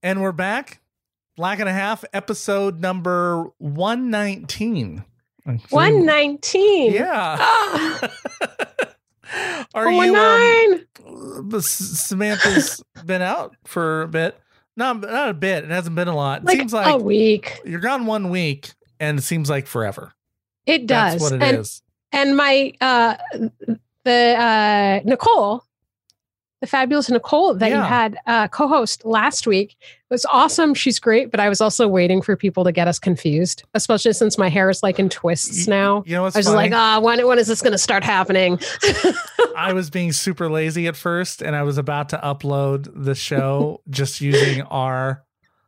And we're back. Black and a Half, episode number 119. 119. Yeah. Are you Samantha's been out for a bit. Not a bit. It hasn't been a lot. It like seems like a week. You're gone 1 week and it seems like forever. It does. That's what it is. And my Nicole, the fabulous Nicole that you had co-host last week was awesome. She's great, but I was also waiting for people to get us confused, especially since my hair is like in twists now. You know what's I was funny? like, when is this going to start happening? I was being super lazy at first, and I was about to upload the show just using our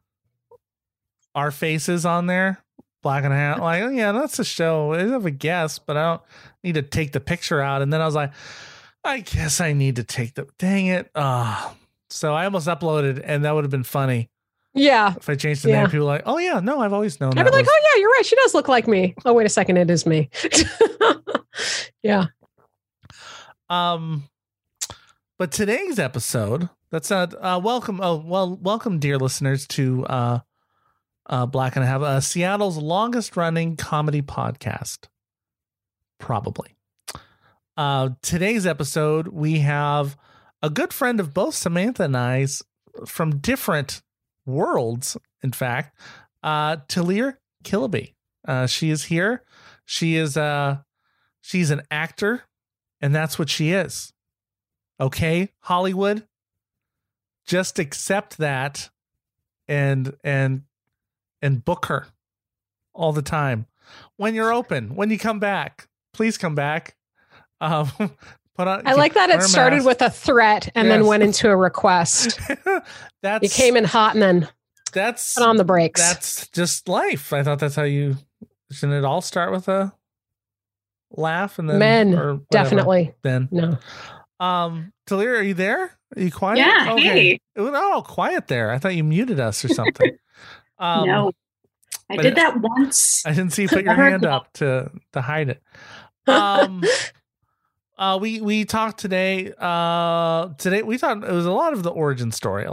faces on there. Black and a Half. Like, oh, yeah, that's a show. I have a guest, but I don't need to take the picture out. And then I was like, I guess I need to take dang it. So I almost uploaded, and that would have been funny. Yeah. If I changed the name, people were like, oh yeah, no, I've always known. I'd be like, oh yeah, you're right. She does look like me. Oh, wait a second. It is me. Yeah. But today's episode, that's not welcome. Oh, well, welcome, dear listeners, to Black and a Half, Seattle's longest running comedy podcast. Probably. Today's episode, we have a good friend of both Samantha and I's from different worlds, in fact, Talir Killaby. She is here. She's an actor, and that's what she is. Okay, Hollywood, just accept that and book her all the time. When you're open, when you come back, please come back. I like that it started with a threat and then went into a request. You came in hot and then put on the brakes. That's just life. I thought that's how shouldn't it all start with a laugh and then men definitely. Then no. Talir, are you there? Are you quiet? Yeah. Okay. Hey. Oh, quiet there. I thought you muted us or something. No, I did that once. I didn't see you put your hand up to hide it. We talked today. Today we thought it was a lot of the origin story, of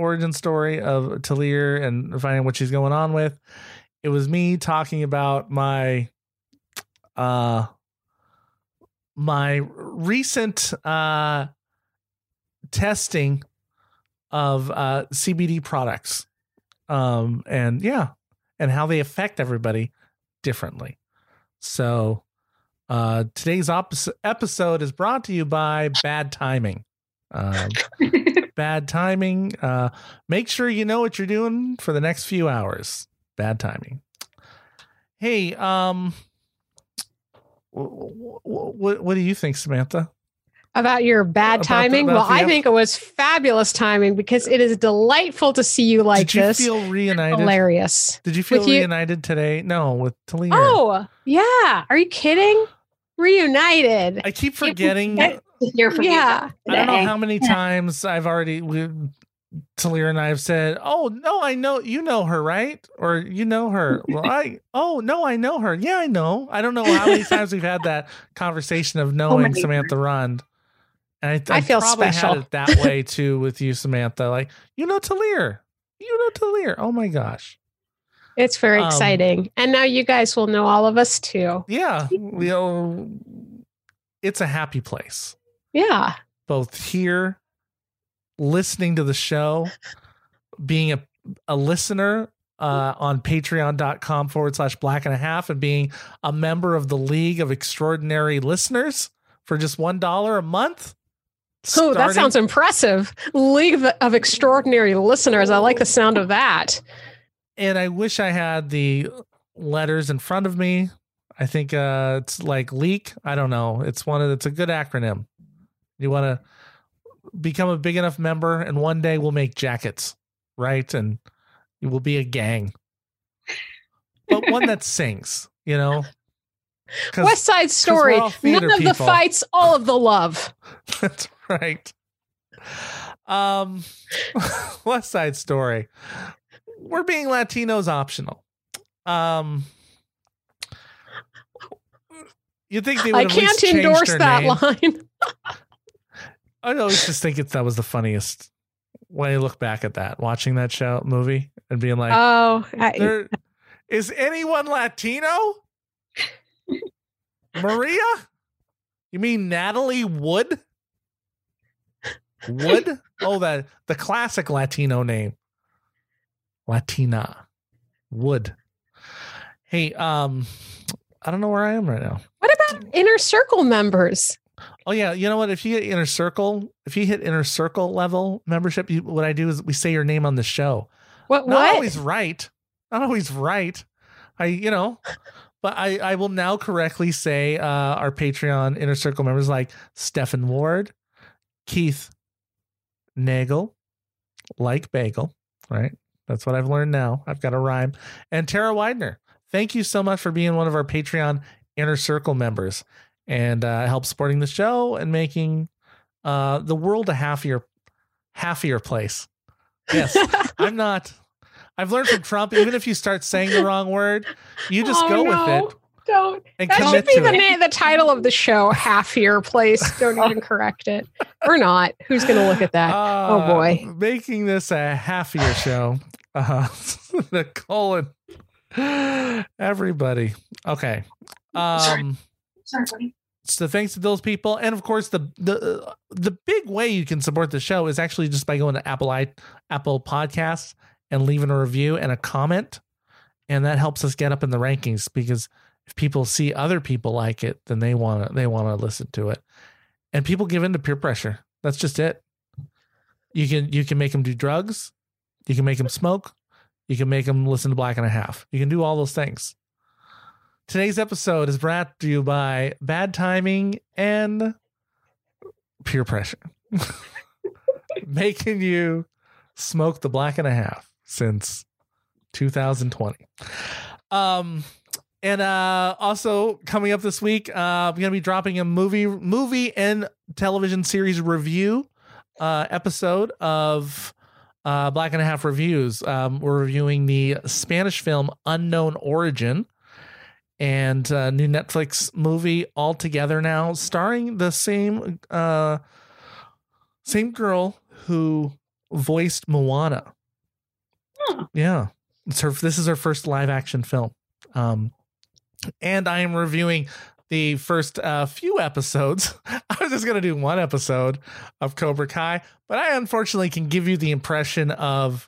Talir and finding what she's going on with. It was me talking about my recent testing of CBD products, and how they affect everybody differently. So today's episode is brought to you by Bad Timing. Bad Timing. Make sure you know what you're doing for the next few hours. Bad Timing. Hey, what do you think, Samantha? About your bad timing? I think it was fabulous timing because it is delightful to see you like this. Did you feel reunited? Hilarious. Did you feel reunited today? No, with Talir. Oh, yeah. Are you kidding? Reunited. I keep forgetting. I don't know how many times I've already... Talir and I have said, oh, no, I know, you know her, right? Or you know her. Well, I know her. Yeah, I know. I don't know how many times we've had that conversation of knowing Samantha Rund. And I feel probably special. had it that way too with you, Samantha. Like, you know Talir. Oh my gosh. It's very exciting. And now you guys will know all of us too. Yeah. It's a happy place. Yeah. Both here, listening to the show, being a listener on patreon.com/Black and a Half, and being a member of the League of Extraordinary Listeners for just $1 a month. Oh, that sounds impressive. League of Extraordinary Listeners. I like the sound of that. And I wish I had the letters in front of me. I think it's like LEAK. I don't know. It's a good acronym. You want to become a big enough member, and one day we'll make jackets, right? And it will be a gang, but one that sings, West Side Story. None of the fights, all of the love. That's right. West Side Story. We're being Latinos optional. You think they would I can't endorse that line. I always just think that was the funniest when I look back at that, watching that movie and being like, is anyone Latino? Maria? You mean Natalie Wood? Wood? Oh, the classic Latino name. Latina. Wood. Hey, I don't know where I am right now. What about Inner Circle members? Oh yeah, you know what? If you hit Inner Circle level membership, what I do is we say your name on the show. Not always right. Not always right. But I will now correctly say our Patreon Inner Circle members like Stephen Ward, Keith Nagel, like Bagel, right? That's what I've learned now. I've got a rhyme. And Tara Widener. Thank you so much for being one of our Patreon Inner Circle members and help supporting the show and making the world a happier place. Yes, I've learned from Trump, even if you start saying the wrong word, you just go with it. Don't. That should be the title of the show, Happier Place. Don't even correct it. Or not. Who's going to look at that? Oh, boy. Making this a happier show. Nicole and everybody. Okay. Sorry, buddy. So thanks to those people. And of course, the big way you can support the show is actually just by going to Apple Podcasts and leaving a review and a comment. And that helps us get up in the rankings, because if people see other people like it, then they want to listen to it. And people give in to peer pressure. That's just it. You can make them do drugs. You can make them smoke. You can make them listen to Black and a Half. You can do all those things. Today's episode is brought to you by bad timing and peer pressure. Making you smoke the Black and a Half since 2020. And also coming up this week, I'm going to be dropping a movie and television series review episode of Black and a Half Reviews. We're reviewing the Spanish film Unknown Origin, and new Netflix movie All Together now, starring the same girl who voiced Moana. Huh. Yeah, this is her first live action film. And I am reviewing the first few episodes. I was just going to do one episode of Cobra Kai, but I unfortunately can give you my impression of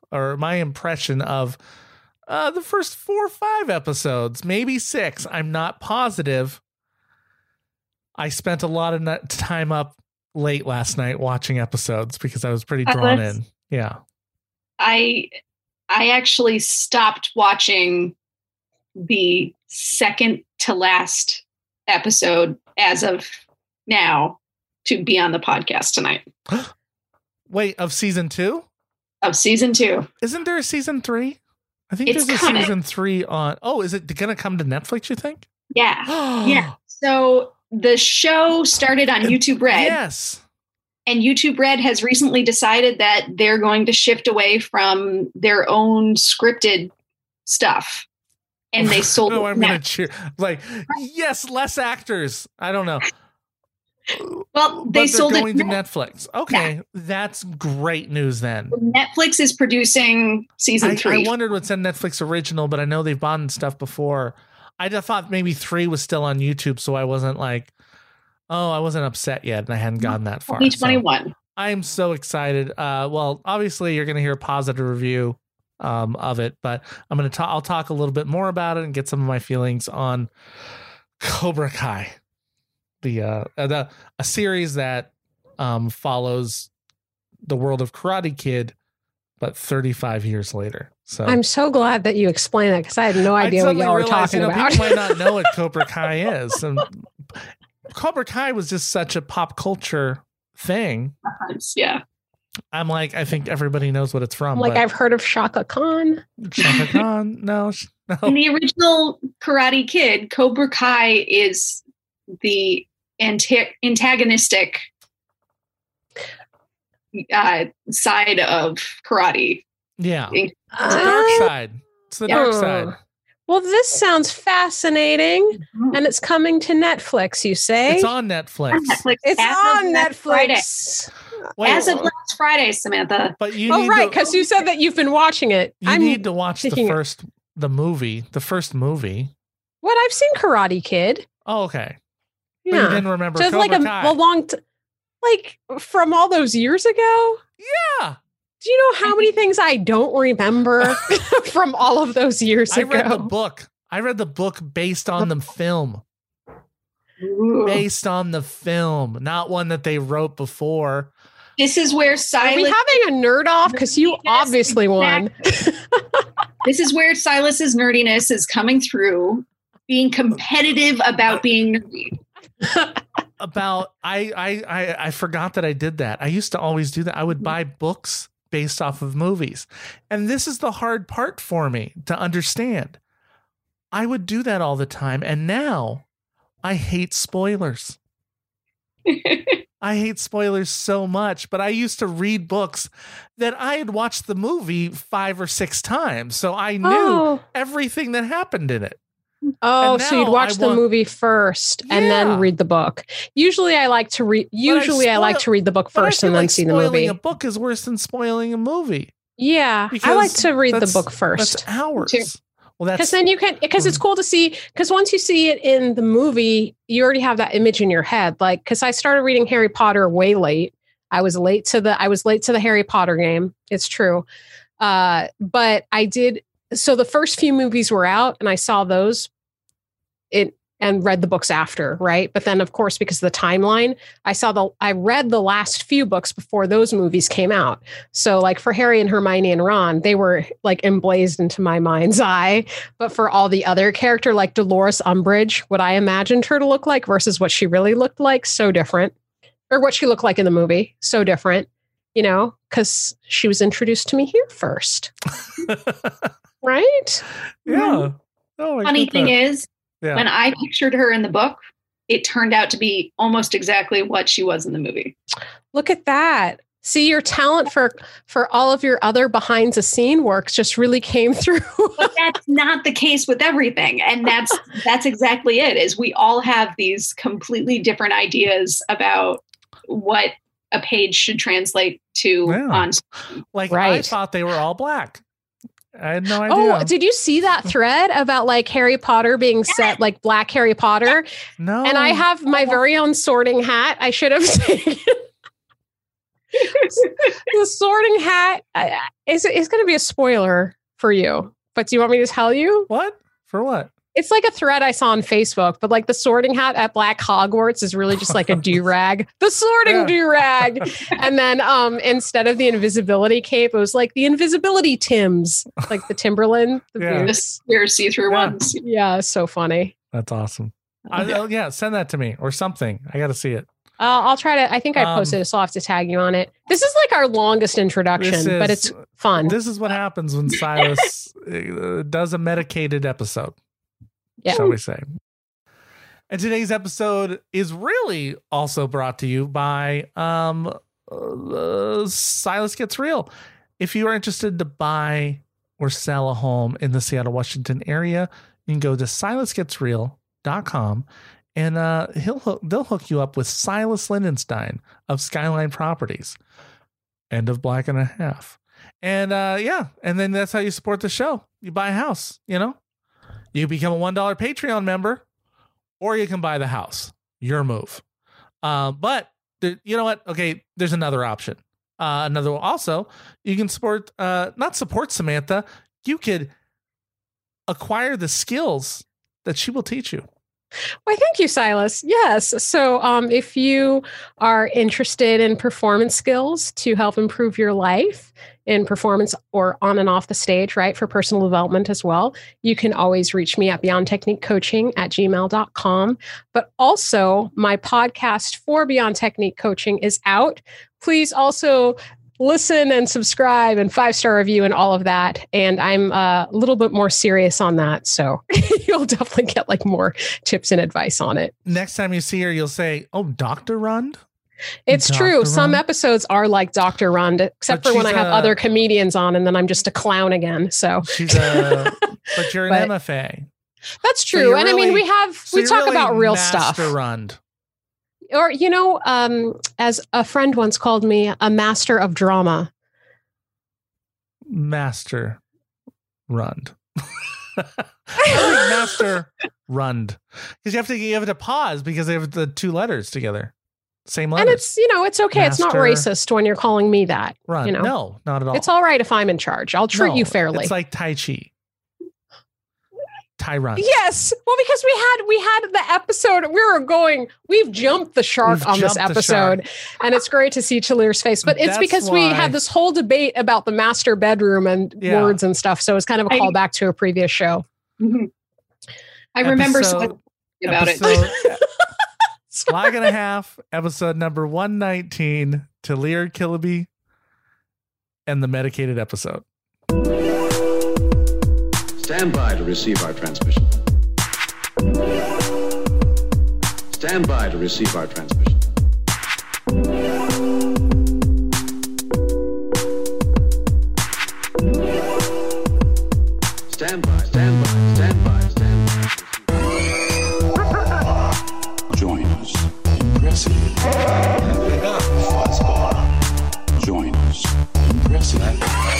the first 4 or 5 episodes, maybe 6. I'm not positive. I spent a lot of time up late last night watching episodes because I was pretty drawn in. Yeah. I actually stopped watching the second to last episode as of now to be on the podcast tonight. Wait, of season 2? Of season 2. Isn't there a season 3? I think there's a season 3 on. Oh, is it going to come to Netflix, you think? Yeah. Yeah. So the show started on YouTube Red. Yes. And YouTube Red has recently decided that they're going to shift away from their own scripted stuff. And they sold it. I'm going to cheer. Like, yes, less actors. I don't know. Well, they sold it. They're going to Netflix. Okay, yeah. That's great news then. Netflix is producing season 3. I wondered what's in Netflix original, but I know they've bought stuff before. I just thought maybe 3 was still on YouTube, so I wasn't like, I wasn't upset yet, and I hadn't gotten that far. 2021. So I am so excited. Well, obviously, you're going to hear a positive review of it, but I'll talk a little bit more about it and get some of my feelings on Cobra Kai. A series that follows the world of Karate Kid, but 35 years later. So I'm so glad that you explained that, because I had no idea what y'all were talking about. People might not know what Cobra Kai is. And Cobra Kai was just such a pop culture thing. Yeah. I'm like, I think everybody knows what it's from. Like, I've heard of Shaka Khan. Shaka Khan? No. In the original Karate Kid, Cobra Kai is the antagonistic side of karate. Yeah. It's the dark side. It's the dark side. Well, this sounds fascinating. And it's coming to Netflix, you say? It's on Netflix. It's on Netflix. As of last Friday, Samantha. But you right, because you said that you've been watching it. You need to watch the first movie. What? I've seen Karate Kid. Oh, okay. Yeah. But you didn't remember Just Cobra like Kai. a long like from all those years ago? Yeah. Do you know how many things I don't remember from all of those years ago? I read the book based on the film. Ooh. Based on the film, not one that they wrote before. This is where Silas... Are we having a nerd off? Because you obviously won. This is where Silas's nerdiness is coming through, being competitive about being nerdy. I forgot that I did that. I used to always do that. I would buy books based off of movies. And this is the hard part for me to understand. I would do that all the time. And now I hate spoilers. I hate spoilers so much, but I used to read books that I had watched the movie 5 or 6 times. So I knew everything that happened in it. Oh, so you'd watch the movie first and then read the book. Usually I like to read the book first and then see the movie. Spoiling a book is worse than spoiling a movie. Yeah, I like to read the book first. That's hours. Well, because then you can, because it's cool to see, because once you see it in the movie, you already have that image in your head. Like, because I started reading Harry Potter way late. I was late to the Harry Potter game. It's true. But I did. So the first few movies were out and I saw those and read the books after. Right. But then of course, because of the timeline, I read the last few books before those movies came out. So like for Harry and Hermione and Ron, they were like emblazed into my mind's eye. But for all the other character, like Dolores Umbridge, what I imagined her to look like versus what she really looked like, so different. Or what she looked like in the movie, so different, you know, because she was introduced to me here first. Right? Yeah. Oh, funny thing is, when I pictured her in the book, it turned out to be almost exactly what she was in the movie. Look at that. See, your talent for all of your other behind the scene works just really came through. But that's not the case with everything. And that's exactly it, is we all have these completely different ideas about what a page should translate to on screen. Like, I thought they were all black. I had no idea. Oh, did you see that thread about like Harry Potter being set like black Harry Potter? No. And I have my very own Sorting Hat. I should have taken the Sorting Hat. Is going to be a spoiler for you, but do you want me to tell you? What? For what? It's like a thread I saw on Facebook, but like the Sorting Hat at Black Hogwarts is really just like a do-rag. The sorting do-rag. And then instead of the invisibility cape, it was like the invisibility Tims, like the Timberland. The boots. Your see-through ones. Yeah, so funny. That's awesome. Send that to me or something. I got to see it. I'll try to. I think I posted it, so I'll have to tag you on it. This is like our longest introduction, but it's fun. This is what happens when Silas does a medicated episode. Shall we say. And today's episode is really also brought to you by Silas Gets Real. If you are interested to buy or sell a home in the Seattle, Washington area, you can go to silasgetsreal.com and they'll hook you up with Silas Lindenstein of Skyline Properties and of Black and a Half. And and then that's how you support the show. You buy a house, you know? You become a $1 Patreon member, or you can buy the house. Your move. But you know what? Okay, there's another option. Also, you can not support Samantha. You could acquire the skills that she will teach you. Why, thank you, Silas. Yes. So if you are interested in performance skills to help improve your life in performance or on and off the stage, right, for personal development as well, you can always reach me at beyondtechniquecoaching@gmail.com. But also my podcast for Beyond Technique Coaching is out. Please also listen and subscribe and 5-star review and all of that. And I'm a little bit more serious on that. So you'll definitely get like more tips and advice on it. Next time you see her, you'll say, "Oh, Dr. Rund?" It's Dr. true. Rund? Some episodes are like Dr. Rund, except for when I have other comedians on and then I'm just a clown again. So but you're an MFA. That's true. So and really, I mean, we talk really about real stuff. Rund. Or, as a friend once called me, a master of drama. Master Rund. Master Rund. Because you have to pause because they have the two letters together. Same letters. And it's okay. Master, it's not racist when you're calling me that. Rund. No, not at all. It's all right if I'm in charge. I'll treat you fairly. It's like Tai Chi. Tyrant. Yes. Well, because we had the episode, we've jumped the shark on this episode, and it's great to see Chalir's face, but it's because we had this whole debate about the master bedroom and words and stuff. So it's kind of a callback to a previous show. Mm-hmm. I remember something about it. Black and a Half, episode number 119, Chalir Killaby and the medicated episode. Stand by to receive our transmission. Stand by to receive our transmission. Stand by, stand by, stand by, stand by. Join us in President. Join us in President.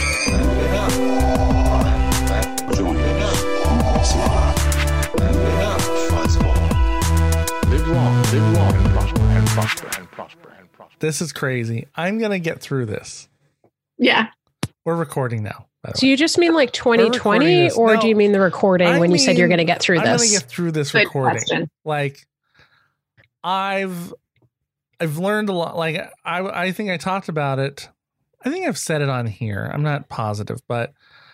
Live long and prosper and prosper and prosper and prosper. This is crazy. I'm going to get through this. Yeah. We're recording now. So you just mean like 2020 or do you mean the recording when you said you're going to get through this? I'm going to get through this recording. Question. Like I've learned a lot. Like I think I talked about it. I think I've said it on here. I'm not positive, but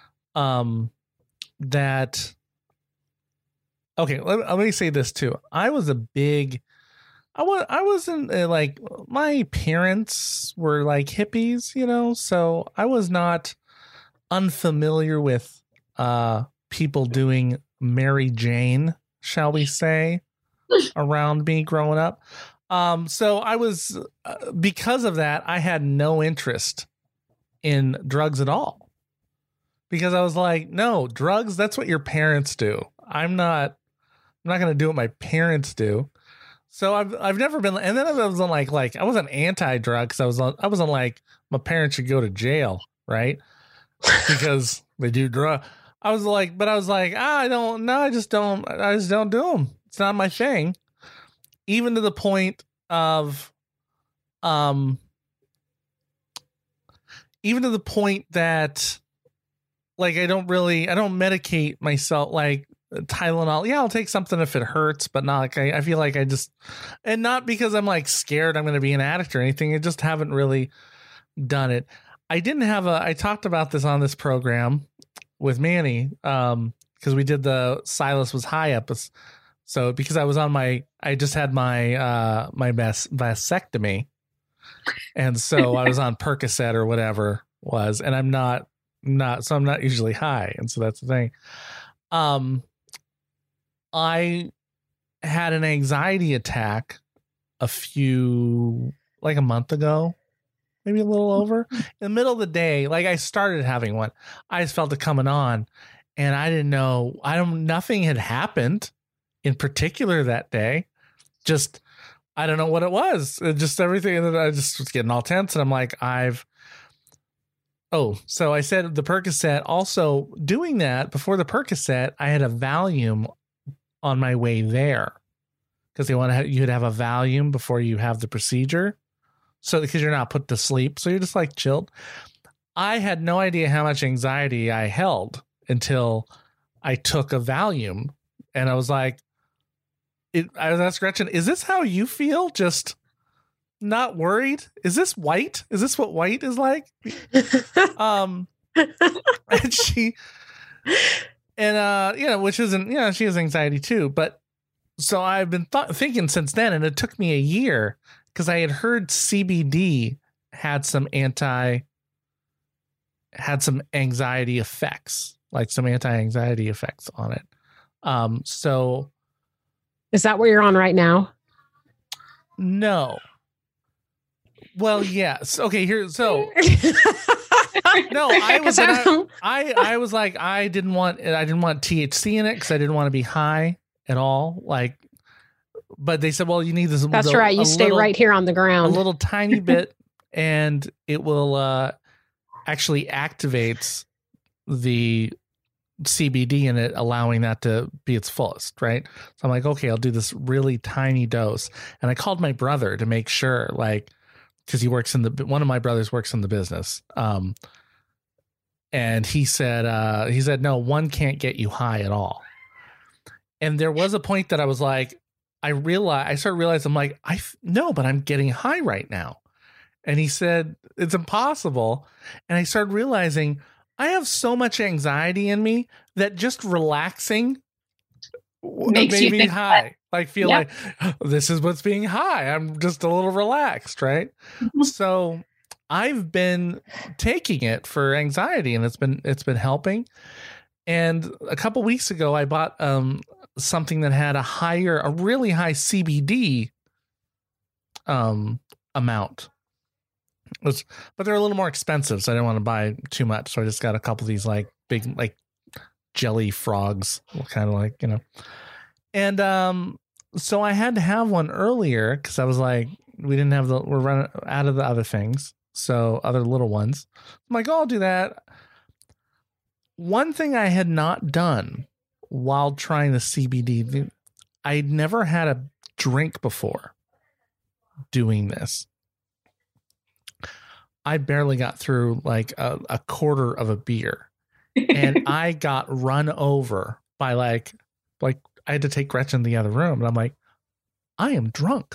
that okay, let me say this too. I wasn't like, my parents were like hippies, so I was not unfamiliar with people doing Mary Jane, shall we say, around me growing up. So I was, because of that, I had no interest in drugs at all. Because I was like, no, drugs, that's what your parents do. I'm not going to do what my parents do. So I've never been, and then I was on like I wasn't anti-drug because I wasn't like my parents should go to jail, right? Because they do drug. I was like, I just don't do them. It's not my thing. Even to the point of, even to the point that, like, I don't medicate myself, like Tylenol. Yeah, I'll take something if it hurts, but not like I feel like and not because I'm like scared I'm going to be an addict or anything. I just haven't really done it. I talked about this on this program with Manny, because we did the Silas Was High episode. So because I just had my vasectomy. And so I was on Percocet or whatever it was, and I'm not usually high. And so that's the thing. I had an anxiety attack like a month ago, maybe a little over, in the middle of the day. Like I started having one. I just felt it coming on, and I didn't know, nothing had happened in particular that day. Just, I don't know what it was. Just everything that I just was getting all tense. And I'm like, so I said the Percocet. Also doing that before the Percocet, I had a Valium on my way there, because you'd have a Valium before you have the procedure. So because you're not put to sleep, so you're just like chilled. I had no idea how much anxiety I held until I took a Valium, and I was like, I was asked Gretchen, is this how you feel? Just not worried? Is this white? Is this what white is like? And she, and which isn't, she has anxiety too. But so I've been thinking since then, and it took me a year because I had heard CBD had some anxiety effects, like some anti-anxiety effects on it. So is that what you're on right now? No. Well, yes. Okay, here. So no, I was like, I didn't want THC in it because I didn't want to be high at all. Like, but they said, well, you need this. That's right. You stay right here on the ground. A little tiny bit, and it will actually activates the CBD in it, allowing that to be its fullest, right? So I'm like, okay, I'll do this really tiny dose. And I called my brother to make sure, like, because he works in one of my brothers works in the business. And he said, no, one can't get you high at all. And there was a point that I was like, I started realizing, I'm like, no, but I'm getting high right now. And he said, it's impossible. And I started realizing I have so much anxiety in me that just relaxing makes me high. Like feel like this is what's being high. I'm just a little relaxed, right? So I've been taking it for anxiety, and it's been helping. And a couple weeks ago, I bought something that had a really high CBD amount. But they're a little more expensive, so I didn't want to buy too much. So I just got a couple of these like big like jelly frogs, kind of like, you know. And so I had to have one earlier because I was like, we're running out of the other things, so other little ones. I'm like, oh, I'll do that. One thing I had not done while trying the CBD, I'd never had a drink before doing this. I barely got through like a quarter of a beer, and I got run over by like I had to take Gretchen to the other room, and I'm like, I am drunk.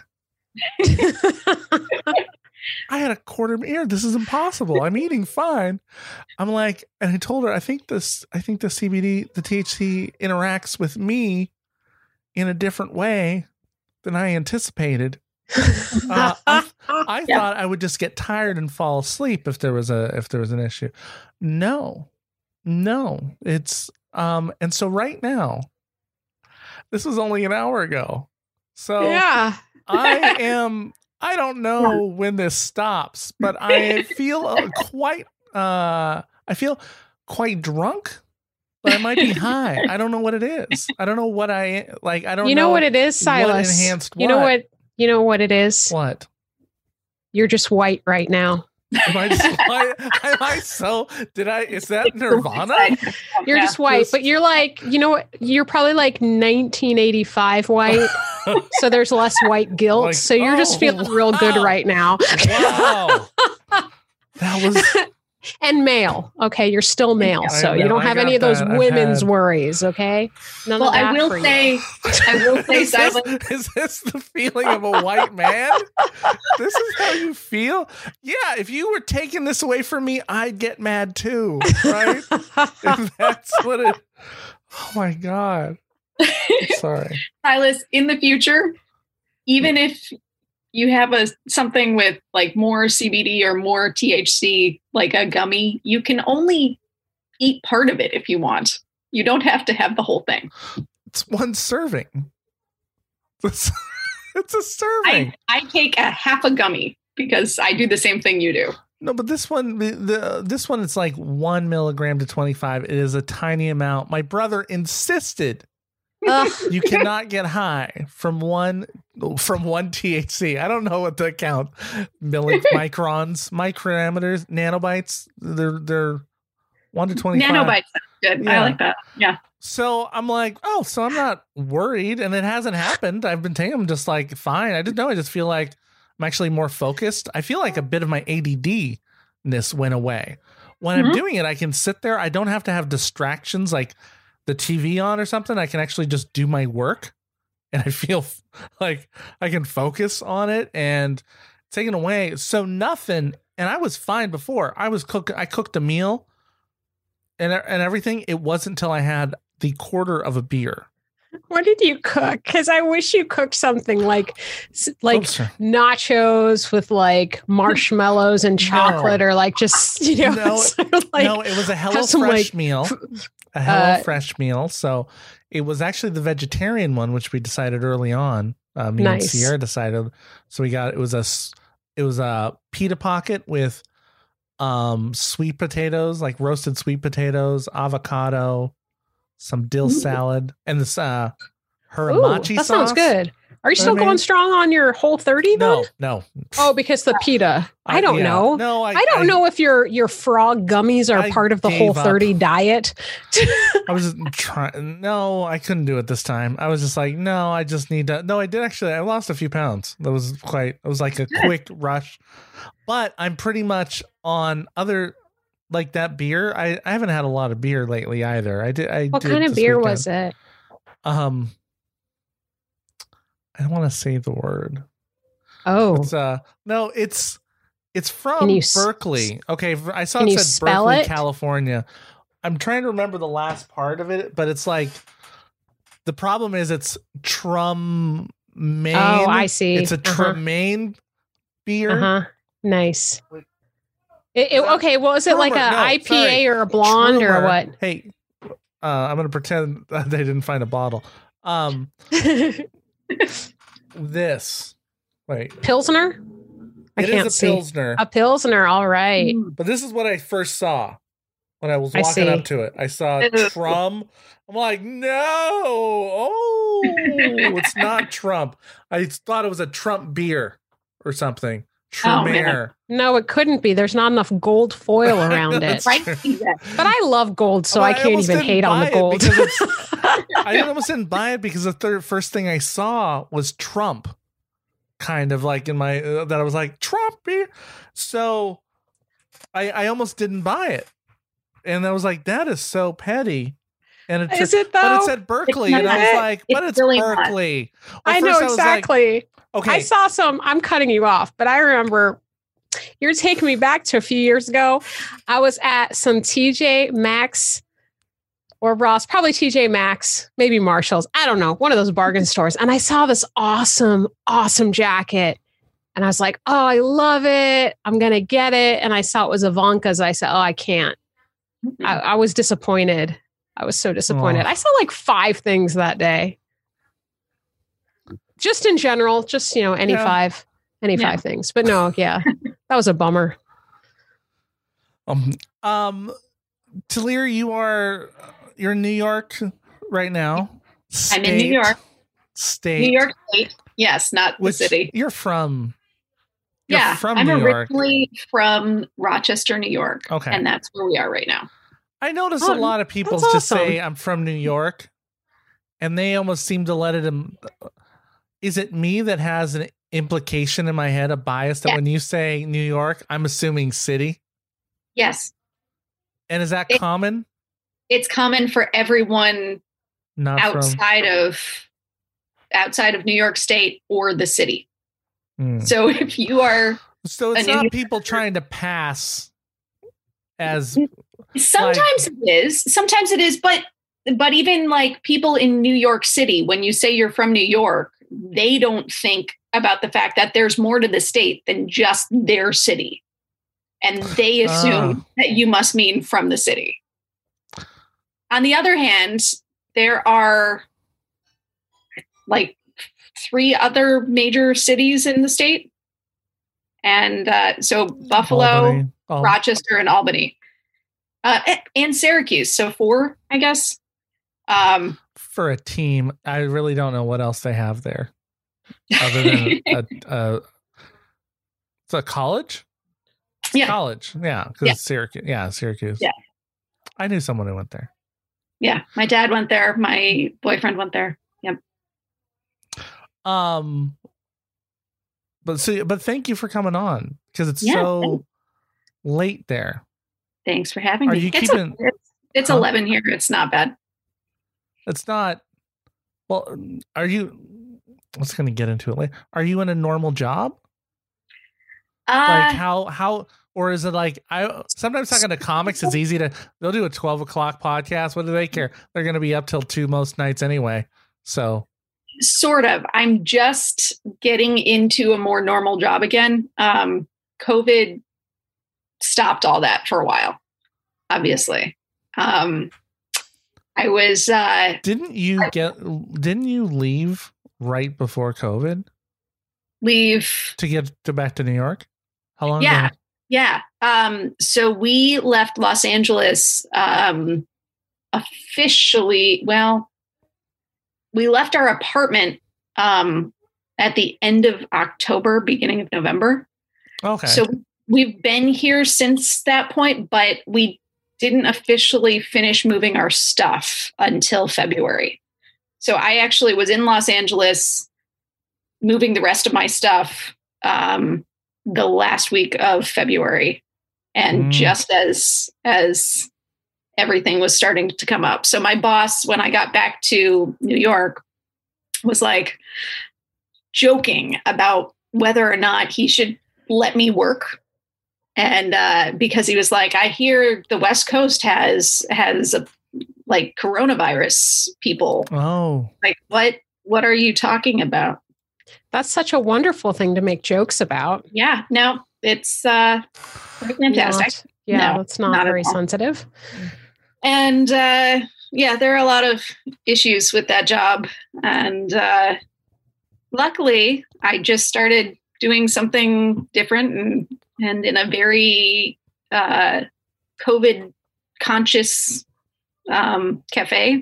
I had a quarter beer. This is impossible. I'm eating fine. I'm like, and I told her, I think the CBD, the THC interacts with me in a different way than I anticipated. I thought I would just get tired and fall asleep if there was an issue. No, it's and so right now, this was only an hour ago. So yeah, I don't know when this stops, but I feel quite drunk, but I might be high. I don't know what it is. I don't know what I like. I don't know. You know what it is, Silas? What enhanced what? You know what it is? What? You're just white right now. Am I just white? Is that Nirvana? You're just white, but you're like, you know what? You're probably like 1985 white. So there's less white guilt. Like, so you're just feeling real good right now. Wow. That was... And male. Okay, you're still male, so you don't have any of those women's worries, okay? None of that. I will say, Silas. Is this the feeling of a white man? This is how you feel? Yeah, if you were taking this away from me, I'd get mad too, right? If that's what it... Oh my God. Sorry. Silas, in the future, even if you have something with like more CBD or more THC, like a gummy, you can only eat part of it if you want. You don't have to have the whole thing. It's one serving. It's a serving. I take a half a gummy because I do the same thing you do. No, but this one, this one, it's like 1 milligram to 25. It is a tiny amount. My brother insisted you cannot get high from one THC. I don't know what to count. Microns, micrometers, nanobites. They're 1 to 25. Nanobites. Good. Yeah. I like that. Yeah. So I'm like, oh, so I'm not worried, and it hasn't happened. I've been taking them just like fine. I didn't know. I just feel like I'm actually more focused. I feel like a bit of my ADD-ness went away. When I'm doing it, I can sit there. I don't have to have distractions like the TV on or something. I can actually just do my work, and I feel like I can focus on it and taken away. So nothing. And I was fine before. I cooked a meal and everything. It wasn't until I had the quarter of a beer. What did you cook? Because I wish you cooked something like nachos with like marshmallows and chocolate, or like just, you know. No, no, it was a HelloFresh meal. A HelloFresh meal. So it was actually the vegetarian one, which we decided early on. Me and Sierra decided. So it was a pita pocket with sweet potatoes, like roasted sweet potatoes, avocado, some dill salad, and this hirachi sauce. That sounds good. Are you still going strong on your Whole30 then? No. Oh, because the PETA. I don't know. No, I don't know if your frog gummies are part of the Whole30 diet. I was trying. No, I couldn't do it this time. I was just like, no, I just need to. No, I did actually. I lost a few pounds. It was like a quick rush. But I'm pretty much on other, like that beer. I haven't had a lot of beer lately either. What kind of beer was it? I don't want to say the word. Oh, it's from Berkeley. Okay, I saw it said Berkeley, California. I'm trying to remember the last part of it, but it's like the problem is it's Tremaine. Oh, I see. It's a Tremaine beer. Nice. Okay, well, is it like a IPA or a blonde or what? Hey, I'm gonna pretend that they didn't find a bottle. This, wait, Pilsner? It is a Pilsner. A Pilsner, all right. But this is what I first saw when I was walking up to it. I saw Trump. I'm like, no, it's not Trump. I thought it was a Trump beer or something. Tremere. No, it couldn't be. There's not enough gold foil around it. But I love gold, so I can't even hate on the gold. I almost didn't buy it because the first thing I saw was Trump, kind of like in my that I was like Trump beer. So I almost didn't buy it, and I was like, that is so petty. And it is it though? But it said Berkeley, and I was like, but it's really Berkeley. I know exactly. Okay. I saw some, I'm cutting you off, but I remember you're taking me back to a few years ago. I was at some TJ Maxx or Ross, probably TJ Maxx, maybe Marshall's. I don't know, one of those bargain stores. And I saw this awesome jacket. And I was like, oh, I love it. I'm going to get it. And I saw it was Ivanka's. I said, oh, I can't. I was disappointed. I was so disappointed. I saw like 5 things that day. Just in general, just, any 5 things. But no, that was a bummer. Talir, you're in New York right now. I'm in New York. State. New York State. Yes, not the city. You're from. I'm New originally from Rochester, New York. Okay. And that's where we are right now. I notice a lot of people just say I'm from New York, and they almost seem to let it. Is it me that has an implication in my head, a bias that when you say New York, I'm assuming city? Yes. And is that common? It's common for everyone outside of New York State or the city. So if you are, it's not people trying to pass as. Sometimes it is, but even like people in New York City, when you say you're from New York, they don't think about the fact that there's more to the state than just their city. And they assume that you must mean from the city. On the other hand, there are like 3 other major cities in the state. And so Buffalo, Rochester, and Albany. And Syracuse. So 4, I guess. For a team, I really don't know what else they have there. Other than it's a college? Yeah. College. Yeah. Because it's Syracuse. Yeah, Syracuse. Yeah. I knew someone who went there. Yeah. My dad went there. My boyfriend went there. Yep. But thank you for coming on, because it's so late there. Thanks for having me. You keeping? It's 11 here. It's not bad. It's not. Well, are you? Let's going to get into it later. Are you in a normal job? Like how, or is it like sometimes talking to comics, it's easy they'll do a 12 o'clock podcast. What do they care? They're going to be up till 2 most nights anyway. So. Sort of. I'm just getting into a more normal job again. COVID stopped all that for a while, obviously. I was didn't you leave right before COVID? Leave to get back to New York? How long ago? Yeah. So we left Los Angeles officially, we left our apartment at the end of October, beginning of November. Okay. So we've been here since that point, but we didn't officially finish moving our stuff until February. So I actually was in Los Angeles moving the rest of my stuff the last week of February. And just as everything was starting to come up. So my boss, when I got back to New York, was like joking about whether or not he should let me work. And because he was like, I hear the West Coast has like coronavirus people. Oh, like what are you talking about? That's such a wonderful thing to make jokes about. Yeah, no, it's fantastic. It's not very sensitive. And there are a lot of issues with that job. And luckily, I just started doing something different and in a very COVID conscious cafe.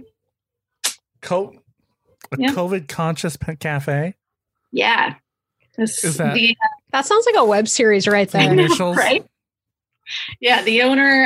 COVID conscious cafe? Yeah. That sounds like a web series right there. Initials. Right? Yeah, the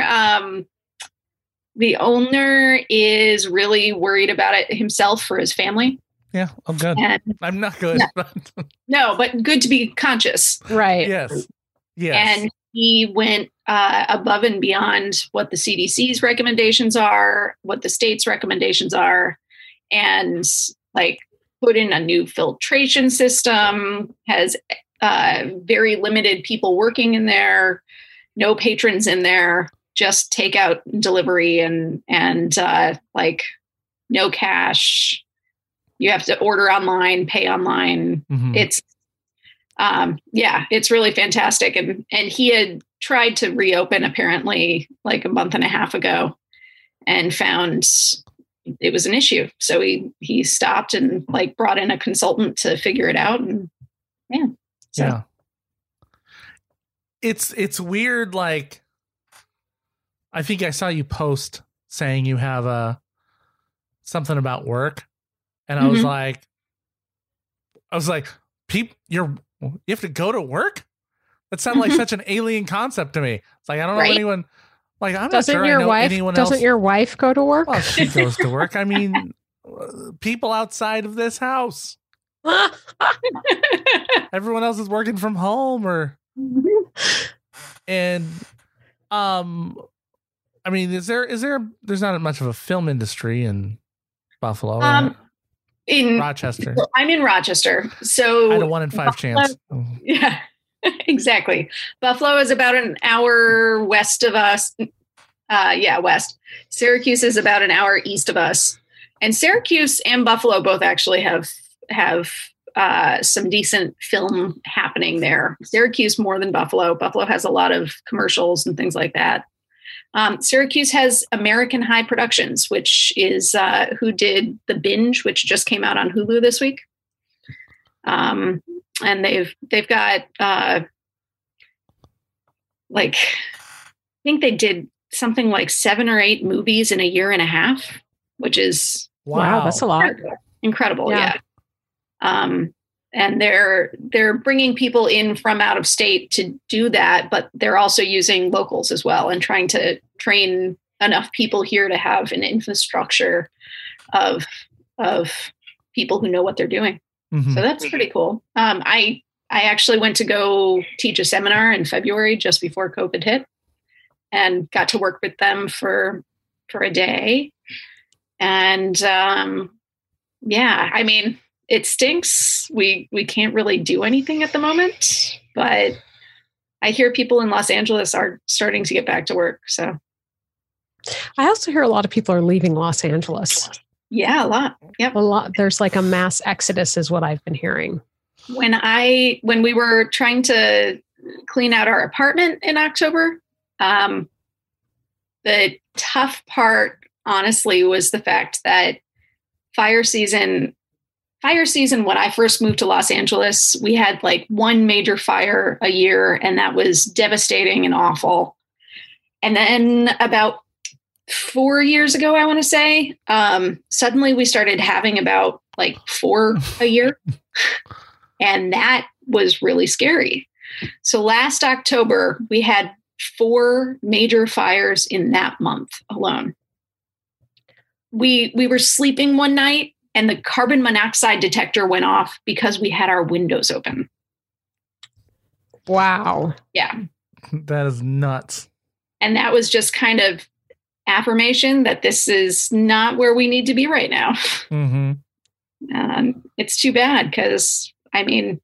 owner is really worried about it himself for his family. Yeah, I'm good. I'm not good. Yeah. No, but good to be conscious. Right. Yes. And he went above and beyond what the CDC's recommendations are, what the state's recommendations are, and like put in a new filtration system, has very limited people working in there, no patrons in there, just takeout and delivery and like no cash. You have to order online, pay online. Mm-hmm. It's really fantastic. And he had tried to reopen apparently like a month and a half ago and found it was an issue. So he stopped and like brought in a consultant to figure it out. And yeah. It's weird. Like, I think I saw you post saying you have something about work. And I was like, you have to go to work? That sounded like such an alien concept to me. It's like, I don't know anyone, like, I'm not sure I know anyone else. Doesn't your wife go to work? Well, she goes to work. I mean, people outside of this house. Everyone else is working from home and, I mean, there's not much of a film industry in Buffalo. Right? In Rochester. I'm in Rochester. So I had a 1 in 5 chance. Yeah, exactly. Buffalo is about an hour west of us. West. Syracuse is about an hour east of us. And Syracuse and Buffalo both actually have some decent film happening there. Syracuse more than Buffalo. Buffalo has a lot of commercials and things like that. Syracuse has American High Productions, which is who did The Binge, which just came out on Hulu this week. And they've got like, I think they did something like 7 or 8 movies in a year and a half, which is wow, that's a lot. Incredible. Yeah. And they're bringing people in from out of state to do that, but they're also using locals as well and trying to train enough people here to have an infrastructure of people who know what they're doing. Mm-hmm. So that's pretty cool. I actually went to go teach a seminar in February just before COVID hit and got to work with them for a day. And I mean, it stinks. We can't really do anything at the moment, but I hear people in Los Angeles are starting to get back to work. So I also hear a lot of people are leaving Los Angeles. Yeah, a lot. Yep. A lot. There's like a mass exodus is what I've been hearing. When we were trying to clean out our apartment in October, the tough part, honestly, was the fact that fire season, when I first moved to Los Angeles, we had like one major fire a year, and that was devastating and awful. And then about 4 years ago, I want to say, suddenly we started having about like 4 a year. And that was really scary. So last October, we had 4 major fires in that month alone. We were sleeping one night and the carbon monoxide detector went off because we had our windows open. Wow. Yeah. That is nuts. And that was just kind of affirmation that this is not where we need to be right now. Mm-hmm. It's too bad because, I mean,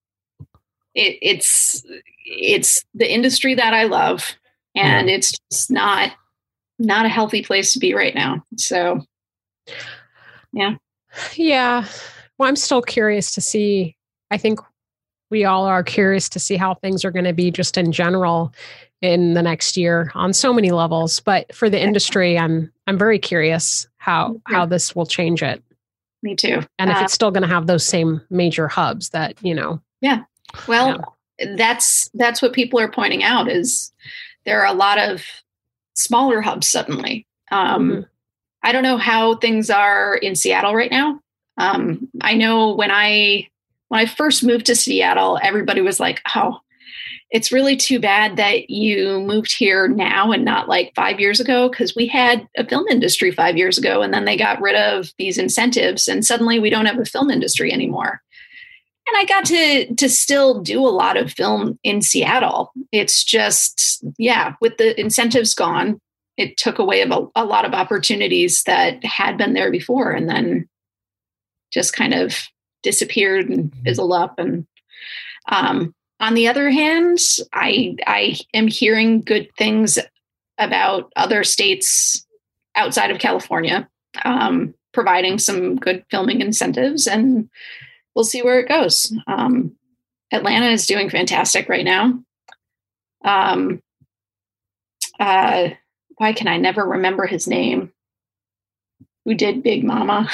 it's the industry that I love, and it's just not a healthy place to be right now. So, yeah. Yeah. Well, I'm still curious to see. I think we all are curious to see how things are going to be just in general in the next year on so many levels. But for the industry, I'm very curious how this will change it. Me too. And if it's still going to have those same major hubs that, Yeah. Well, that's what people are pointing out is there are a lot of smaller hubs suddenly. I don't know how things are in Seattle right now. I know when I first moved to Seattle, everybody was like, oh, it's really too bad that you moved here now and not like 5 years ago, because we had a film industry 5 years ago and then they got rid of these incentives and suddenly we don't have a film industry anymore. And I got to still do a lot of film in Seattle. It's just, with the incentives gone, it took away a lot of opportunities that had been there before and then just kind of disappeared and fizzled up. And on the other hand, I am hearing good things about other states outside of California providing some good filming incentives, and we'll see where it goes. Atlanta is doing fantastic right now. Why can I never remember his name? Who did Big Mama?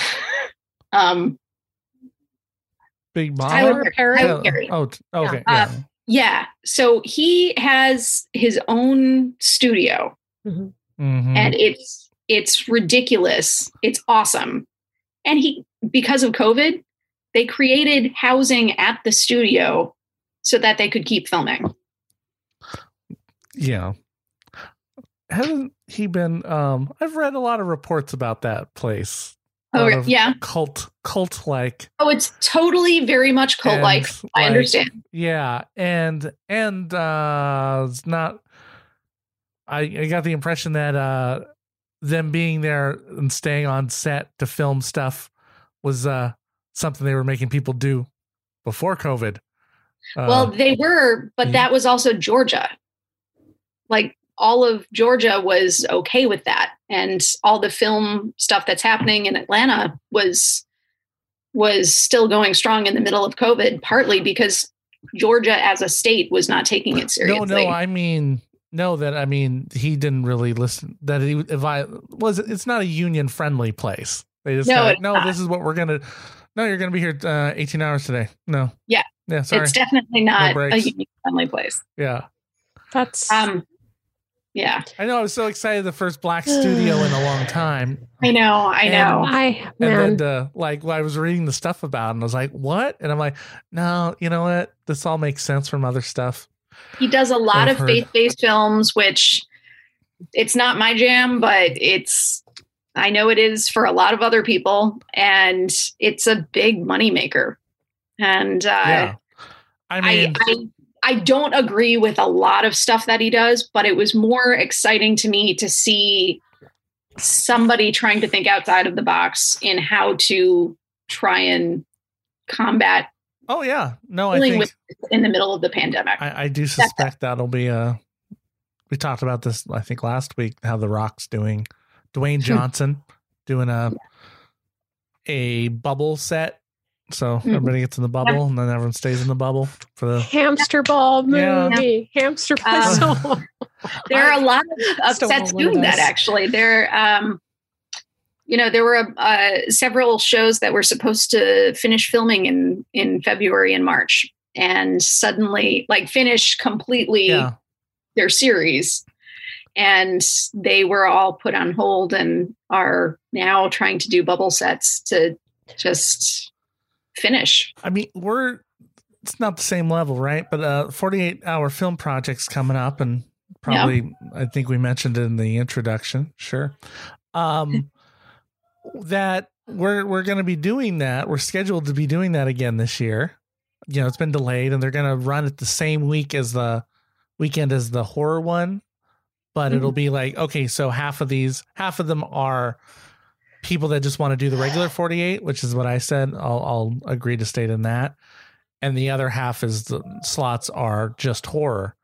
Big Mama? Tyler Perry. Oh, okay. Yeah. So he has his own studio, and it's ridiculous. It's awesome. And because of COVID, they created housing at the studio so that they could keep filming. Yeah. Hasn't he been, I've read a lot of reports about that place. Oh, yeah. Cult-like. Oh, it's totally very much cult-like. I understand. Yeah. And it's not, I got the impression that them being there and staying on set to film stuff was something they were making people do before COVID. Well, they were, but that was also Georgia. Like, all of Georgia was okay with that. And all the film stuff that's happening in Atlanta was still going strong in the middle of COVID, partly because Georgia as a state was not taking it seriously. He didn't really listen. That it's not a union friendly place. They just this is what we're going to, you're going to be here 18 hours today. No. Yeah. Yeah. Sorry. It's definitely not a union friendly place. Yeah. That's, yeah. I know. I was so excited. The first black studio in a long time. I know. And then, when I was reading the stuff about it, and I was like, what? And I'm like, no, you know what? This all makes sense from other stuff. He does a lot of faith-based films, which it's not my jam, but I know it is for a lot of other people, and it's a big moneymaker. And I don't agree with a lot of stuff that he does, but it was more exciting to me to see somebody trying to think outside of the box in how to try and combat. Oh yeah. No, I think in the middle of the pandemic. I do suspect that'll be we talked about this, I think last week, how The Rock's doing Dwayne Johnson doing a bubble set. So everybody gets in the bubble and then everyone stays in the bubble for the hamster ball movie. Yeah. Hamster ball. There are a lot of sets doing that, actually. There were several shows that were supposed to finish filming in February and March, and suddenly finish completely their series. And they were all put on hold and are now trying to do bubble sets to just finish. I mean, it's not the same level, right? But 48-hour film project's coming up, and probably I think we mentioned it in the introduction. Sure. That we're going to be doing that. We're scheduled to be doing that again this year. You know, it's been delayed, and they're going to run it the same weekend as the horror one. But it'll be like, okay, so half of them are people that just want to do the regular 48, which is what I said. I'll agree to state in that. And the other half is the slots are just horror.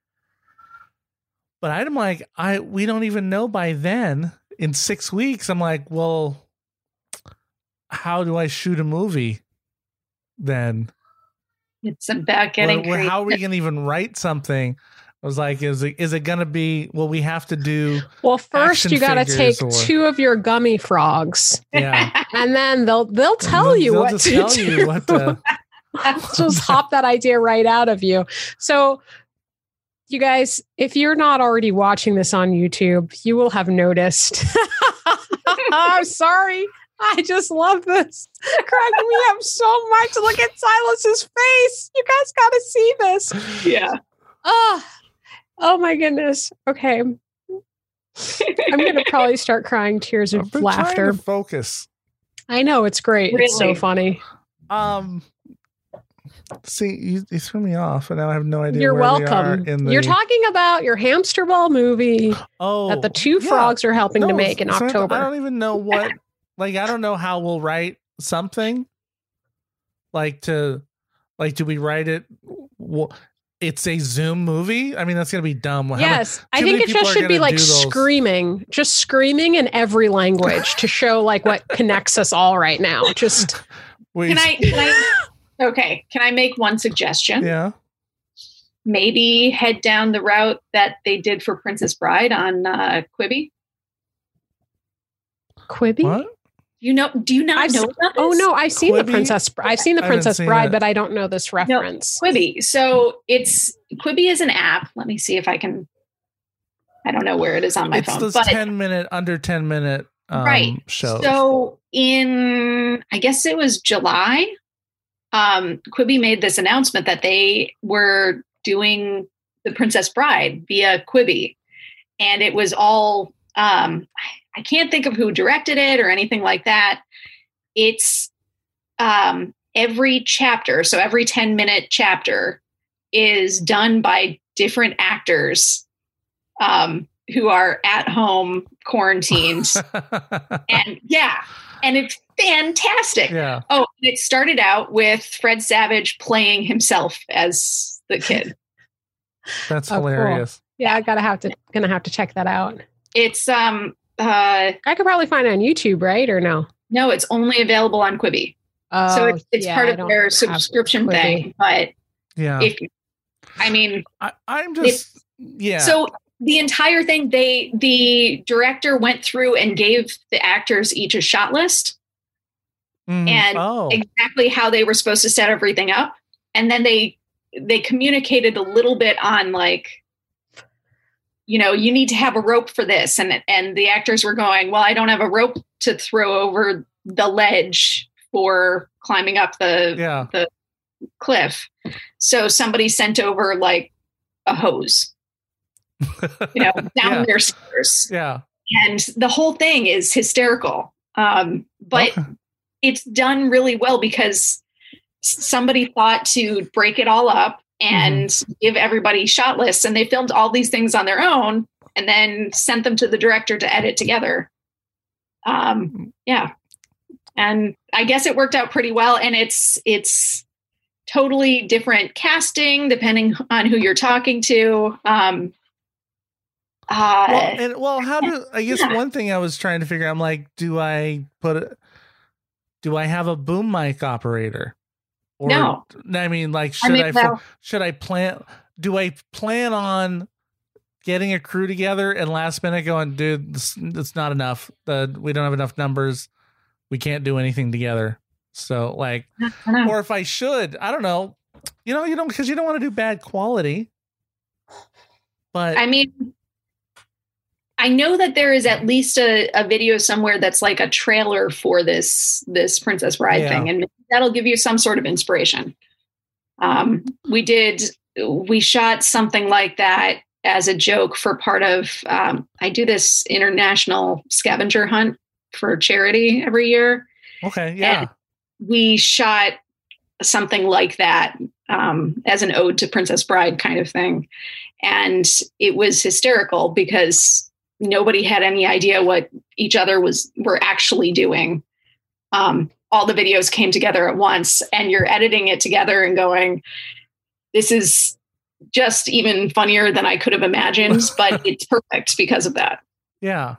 But I'm like, we don't even know by then. In 6 weeks, I'm like, well, how do I shoot a movie then? It's about getting creative. How are we going to even write something? I was like, is it going to be, well, we have to do. Well, first you got to take 2 of your gummy frogs. Yeah. And then they'll tell you what to do. Just hop that idea right out of you. So you guys, if you're not already watching this on YouTube, you will have noticed. I'm sorry. I just love this. Cracking me up so much. Look at Silas's face. You guys got to see this. Yeah. Oh my goodness. Okay. I'm going to probably start crying tears of laughter. Trying to focus. I know, it's great. Really? It's so funny. See, you threw me off, and now I have no idea. You're welcome. You're talking about your hamster ball movie that the 2 frogs are helping to make in October. I don't even know what, I don't know how we'll write something. Do we write it? It's a Zoom movie. I mean, that's going to be dumb. Yes. I think it just should be screaming in every language to show what connects us all right now. Just can I okay. Can I make one suggestion? Yeah. Maybe head down the route that they did for Princess Bride on Quibi. Quibi? What? Do you not know about this? Oh no, I've seen the Princess Bride, but I don't know this reference. No, Quibi. So Quibi is an app. Let me see if I can. I don't know where it is on my phone. It's those under 10 minute right shows. So in, I guess it was July, Quibi made this announcement that they were doing the Princess Bride via Quibi, and it was all. I can't think of who directed it or anything like that. It's every chapter. So every 10-minute chapter is done by different actors who are at home quarantined. And it's fantastic. Yeah. Oh, it started out with Fred Savage playing himself as the kid. That's hilarious. Cool. Yeah, gonna have to check that out. It's I could probably find it on YouTube, right? Or no? No, it's only available on Quibi. So it's part of their subscription thing. But I'm just So the entire thing, the director went through and gave the actors each a shot list and exactly how they were supposed to set everything up, and then they communicated a little bit on you need to have a rope for this. And the actors were going, well, I don't have a rope to throw over the ledge for climbing up the cliff. So somebody sent over a hose, down their stairs. Yeah. And the whole thing is hysterical. But it's done really well because somebody thought to break it all up and give everybody shot lists, and they filmed all these things on their own and then sent them to the director to edit together. And I guess it worked out pretty well, and it's totally different casting depending on who you're talking to. I guess one thing I was trying to figure out, I'm like, do I have a boom mic operator? Or, no, I mean, should I plan? Do I plan on getting a crew together and last minute going, dude, it's not enough. We don't have enough numbers. We can't do anything together. So or if I should, I don't know, because you don't want to do bad quality. But I mean, I know that there is at least a video somewhere that's like a trailer for this Princess Bride thing, and that'll give you some sort of inspiration. We shot something like that as a joke for part of, I do this international scavenger hunt for charity every year. Okay. Yeah. And we shot something like that as an ode to Princess Bride kind of thing. And it was hysterical because nobody had any idea what each other were actually doing. All the videos came together at once, and you're editing it together and going, this is just even funnier than I could have imagined, but it's perfect because of that. Yeah.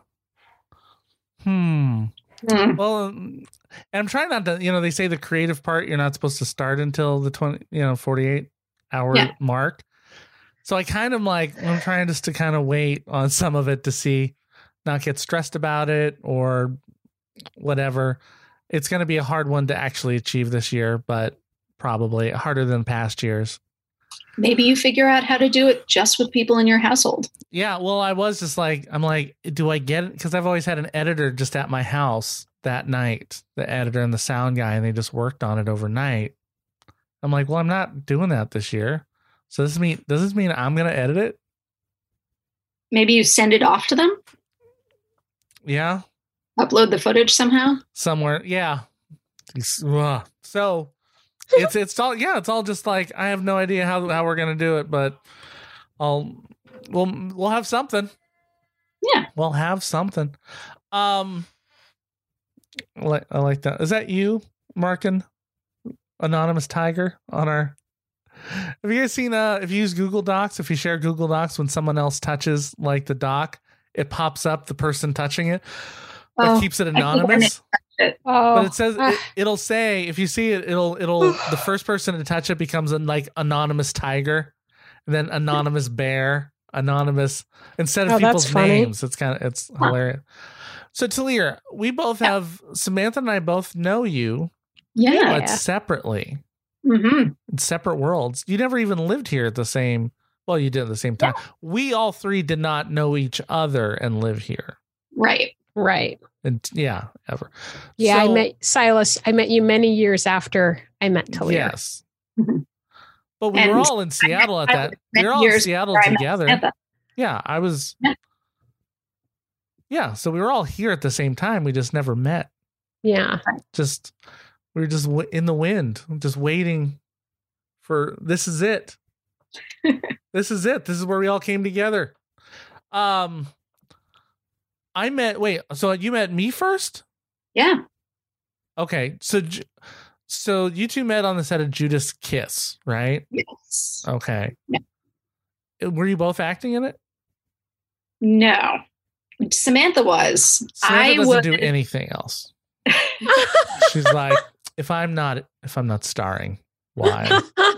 Well, and I'm trying not to, they say the creative part, you're not supposed to start until the 48 hour mark. So I kind of I'm trying just to kind of wait on some of it to see, not get stressed about it or whatever. It's going to be a hard one to actually achieve this year, but probably harder than past years. Maybe you figure out how to do it just with people in your household. Yeah. Well, I was just do I get it? Because I've always had an editor just at my house that night, the editor and the sound guy, and they just worked on it overnight. I'm like, well, I'm not doing that this year. So does this mean I'm going to edit it? Maybe you send it off to them? Yeah. Upload the footage somehow? Somewhere. Yeah. So it's all just I have no idea how we're going to do it, but we'll have something. Yeah. We'll have something. I like that. Is that you, Markin? Anonymous Tiger on our... Have you guys seen, if you use Google Docs, if you share Google Docs, when someone else touches the doc, it pops up the person touching it, but keeps it anonymous. But it says, it'll say, if you see it, it'll the first person to touch it becomes anonymous tiger, and then anonymous bear, anonymous, instead of people's names. It's hilarious. So Talia, we both have, Samantha and I both know you. Yeah. But separately. Mm-hmm. In separate worlds. You never even lived here at the same, well, you did at the same time. Yeah. We all three did not know each other and live here. Right. And ever. Yeah, I met Silas. I met you many years after I met Talia. Yes. But we were all in Seattle at that. We were all in Seattle together. Yeah, I was. Yeah, so we were all here at the same time. We just never met. Yeah. We were just in the wind, just waiting for, this is it. This is it. This is where we all came together. So you met me first? Yeah. Okay. So you two met on the set of Judas Kiss, right? Yes. Okay. Yeah. Were you both acting in it? No. Samantha was. Samantha doesn't do anything else. She's like, if I'm not starring, why?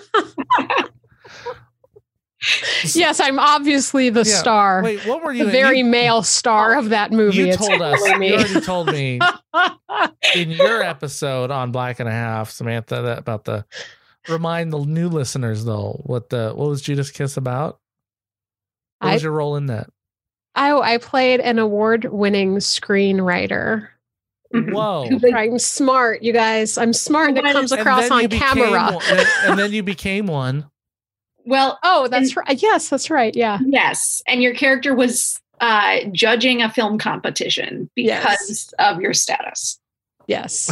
Yes, I'm obviously the star. Wait, what were you? The very male star of that movie. You told us. You already told me in your episode on Black and a Half, Samantha, remind the new listeners though what was Judas Kiss about? What was your role in that? I played an award-winning screenwriter. Whoa. I'm smart, you guys. I'm smart, and it comes across on camera. And then you became one. Well, that's right. Yes, that's right. Yeah. Yes. And your character was judging a film competition because of your status. Yes.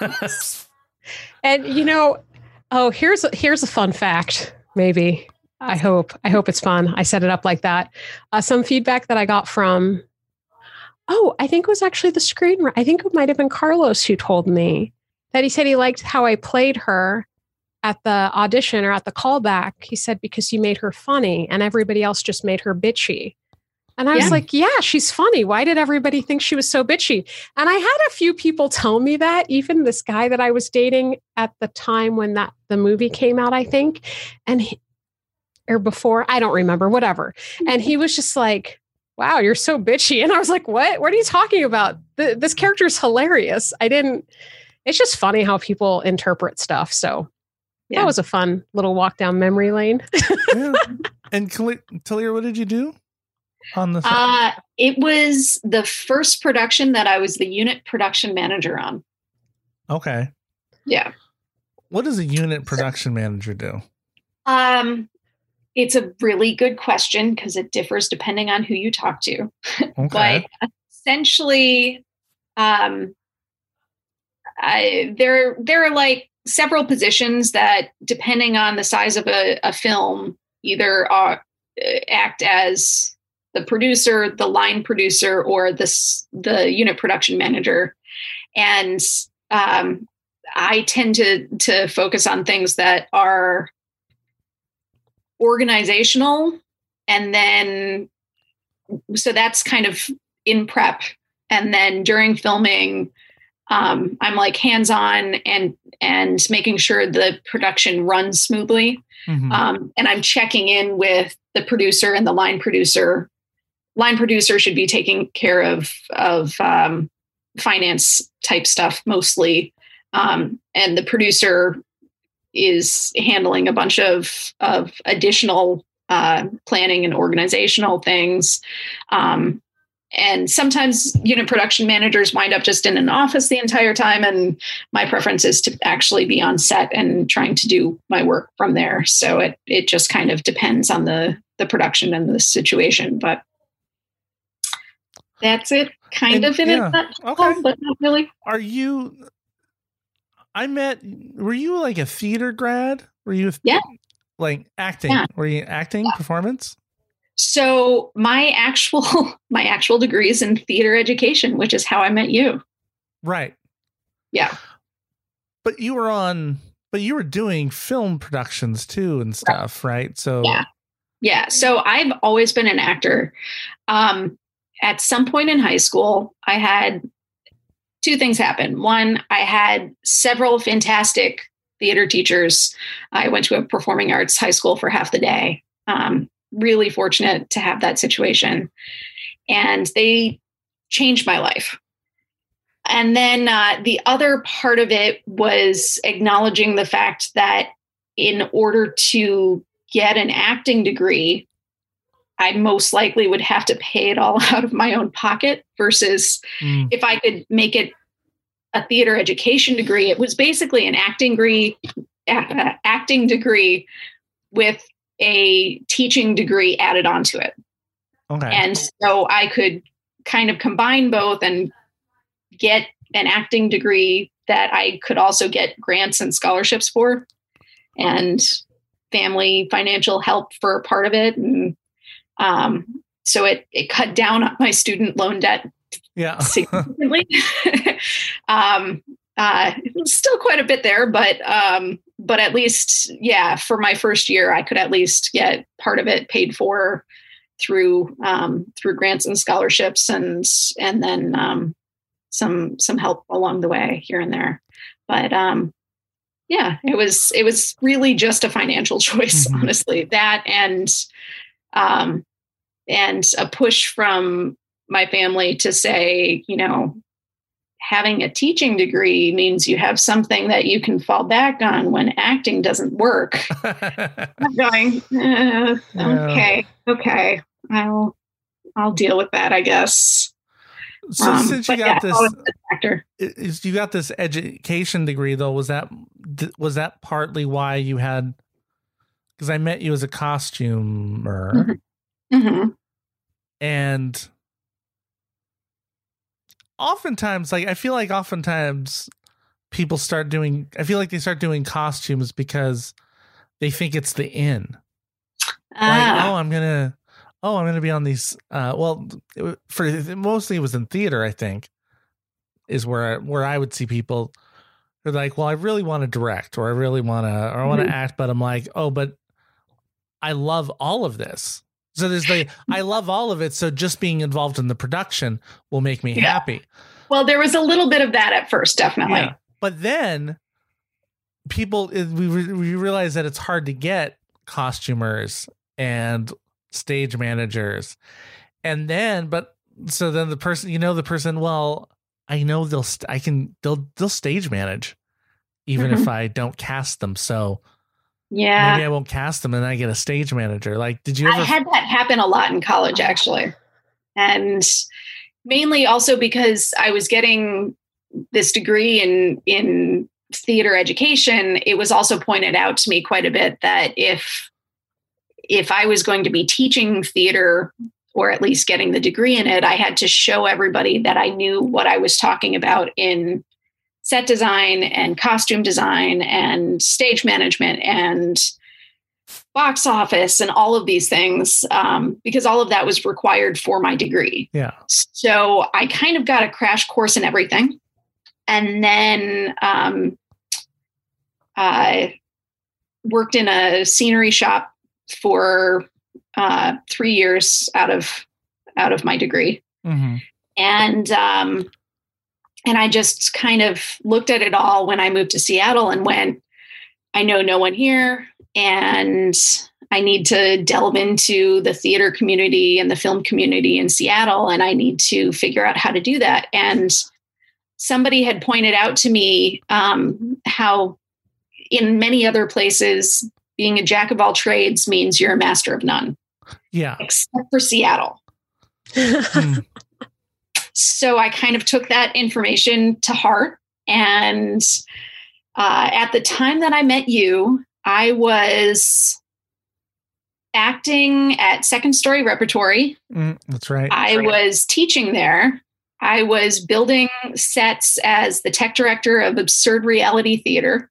And here's a fun fact, maybe. I hope it's fun. I set it up like that. Some feedback that I got from, I think it was actually the screenwriter. I think it might have been Carlos who told me that he said he liked how I played her at the audition or at the callback. He said, because you made her funny and everybody else just made her bitchy. And I was like, yeah, she's funny. Why did everybody think she was so bitchy? And I had a few people tell me that, even this guy that I was dating at the time when the movie came out, I think, or before, I don't remember, whatever. And he was just like, wow, you're so bitchy. And I was like, what are you talking about? This character is hilarious. It's just funny how people interpret stuff. So that was a fun little walk down memory lane. Yeah. And Talia, what did you do on the set? It was the first production that I was the unit production manager on. Okay. Yeah. What does a unit production manager do? It's a really good question because it differs depending on who you talk to. Okay. But essentially, there are like several positions that, depending on the size of a film, either act as the producer, the line producer, or the unit production manager. And I tend to focus on things that are organizational, and then so that's kind of in prep, and then during filming I'm like hands-on and making sure the production runs smoothly. And I'm checking in with the producer and the line producer. Line producer should be taking care of finance type stuff mostly, and the producer is handling a bunch of additional planning and organizational things. And sometimes unit production managers wind up just in an office the entire time. And my preference is to actually be on set and trying to do my work from there. So it just kind of depends on the production and the situation, but that's it kind of in it. Okay. But not really. Were you like a theater grad? Were you like acting? Yeah. Were you acting performance? So my actual degree is in theater education, which is how I met you. Right. Yeah. But you were doing film productions too and stuff, right? So yeah. So I've always been an actor. At some point in high school, I had two things happen. One, I had several fantastic theater teachers. I went to a performing arts high school for half the day. Really fortunate to have that situation. And they changed my life. And then the other part of it was acknowledging the fact that in order to get an acting degree, I most likely would have to pay it all out of my own pocket versus if I could make it a theater education degree. It was basically an acting degree with a teaching degree added onto it. Okay. And so I could kind of combine both and get an acting degree that I could also get grants and scholarships for, and family financial help for part of it. And so it cut down on my student loan debt significantly. Still quite a bit there, but at least, for my first year, I could at least get part of it paid for through grants and scholarships, and then some help along the way here and there. But it was really just a financial choice, honestly. That and a push from my family to say, having a teaching degree means you have something that you can fall back on when acting doesn't work. I'm going, okay, I'll deal with that, I guess. So since you got you got this education degree, though, was that partly why you had? Because I met you as a costumer, and oftentimes, I feel like people start doing. I feel like they start doing costumes because they think it's the in. I'm gonna be on these. Mostly it was in theater, I think, is where I would see people who are like, well, I really want to direct, or I really want to, or I want to act, but I'm like, but I love all of this. So there's I love all of it. So just being involved in the production will make me happy. Well, there was a little bit of that at first, definitely. Yeah. But then we realize that it's hard to get costumers and stage managers. And then, so then the person, well, I know they'll stage manage even if I don't cast them. So maybe I won't cast them and I get a stage manager. Like, did you ever? I had that happen a lot in college, actually. And mainly also because I was getting this degree in theater education, it was also pointed out to me quite a bit that if I was going to be teaching theater, or at least getting the degree in it, I had to show everybody that I knew what I was talking about in set design and costume design and stage management and box office and all of these things, because all of that was required for my degree. Yeah. So I kind of got a crash course in everything. And then I worked in a scenery shop for 3 years out of my degree. Mm-hmm. And I just kind of looked at it all when I moved to Seattle and went, I know no one here, and I need to delve into the theater community and the film community in Seattle, and I need to figure out how to do that. And somebody had pointed out to me how in many other places, being a jack of all trades means you're a master of none. Yeah. Except for Seattle. So I kind of took that information to heart. And at the time that I met you, I was acting at Second Story Repertory. That's right. I was teaching there. I was building sets as the tech director of Absurd Reality Theater,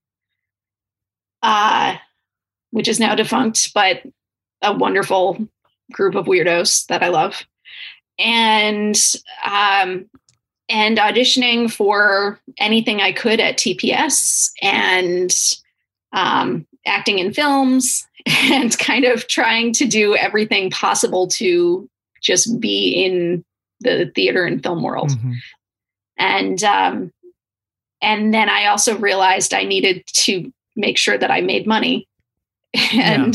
which is now defunct, but a wonderful group of weirdos that I love. And auditioning for anything I could at TPS, and acting in films, and kind of trying to do everything possible to just be in the theater and film world. Mm-hmm. And then I also realized I needed to make sure that I made money. And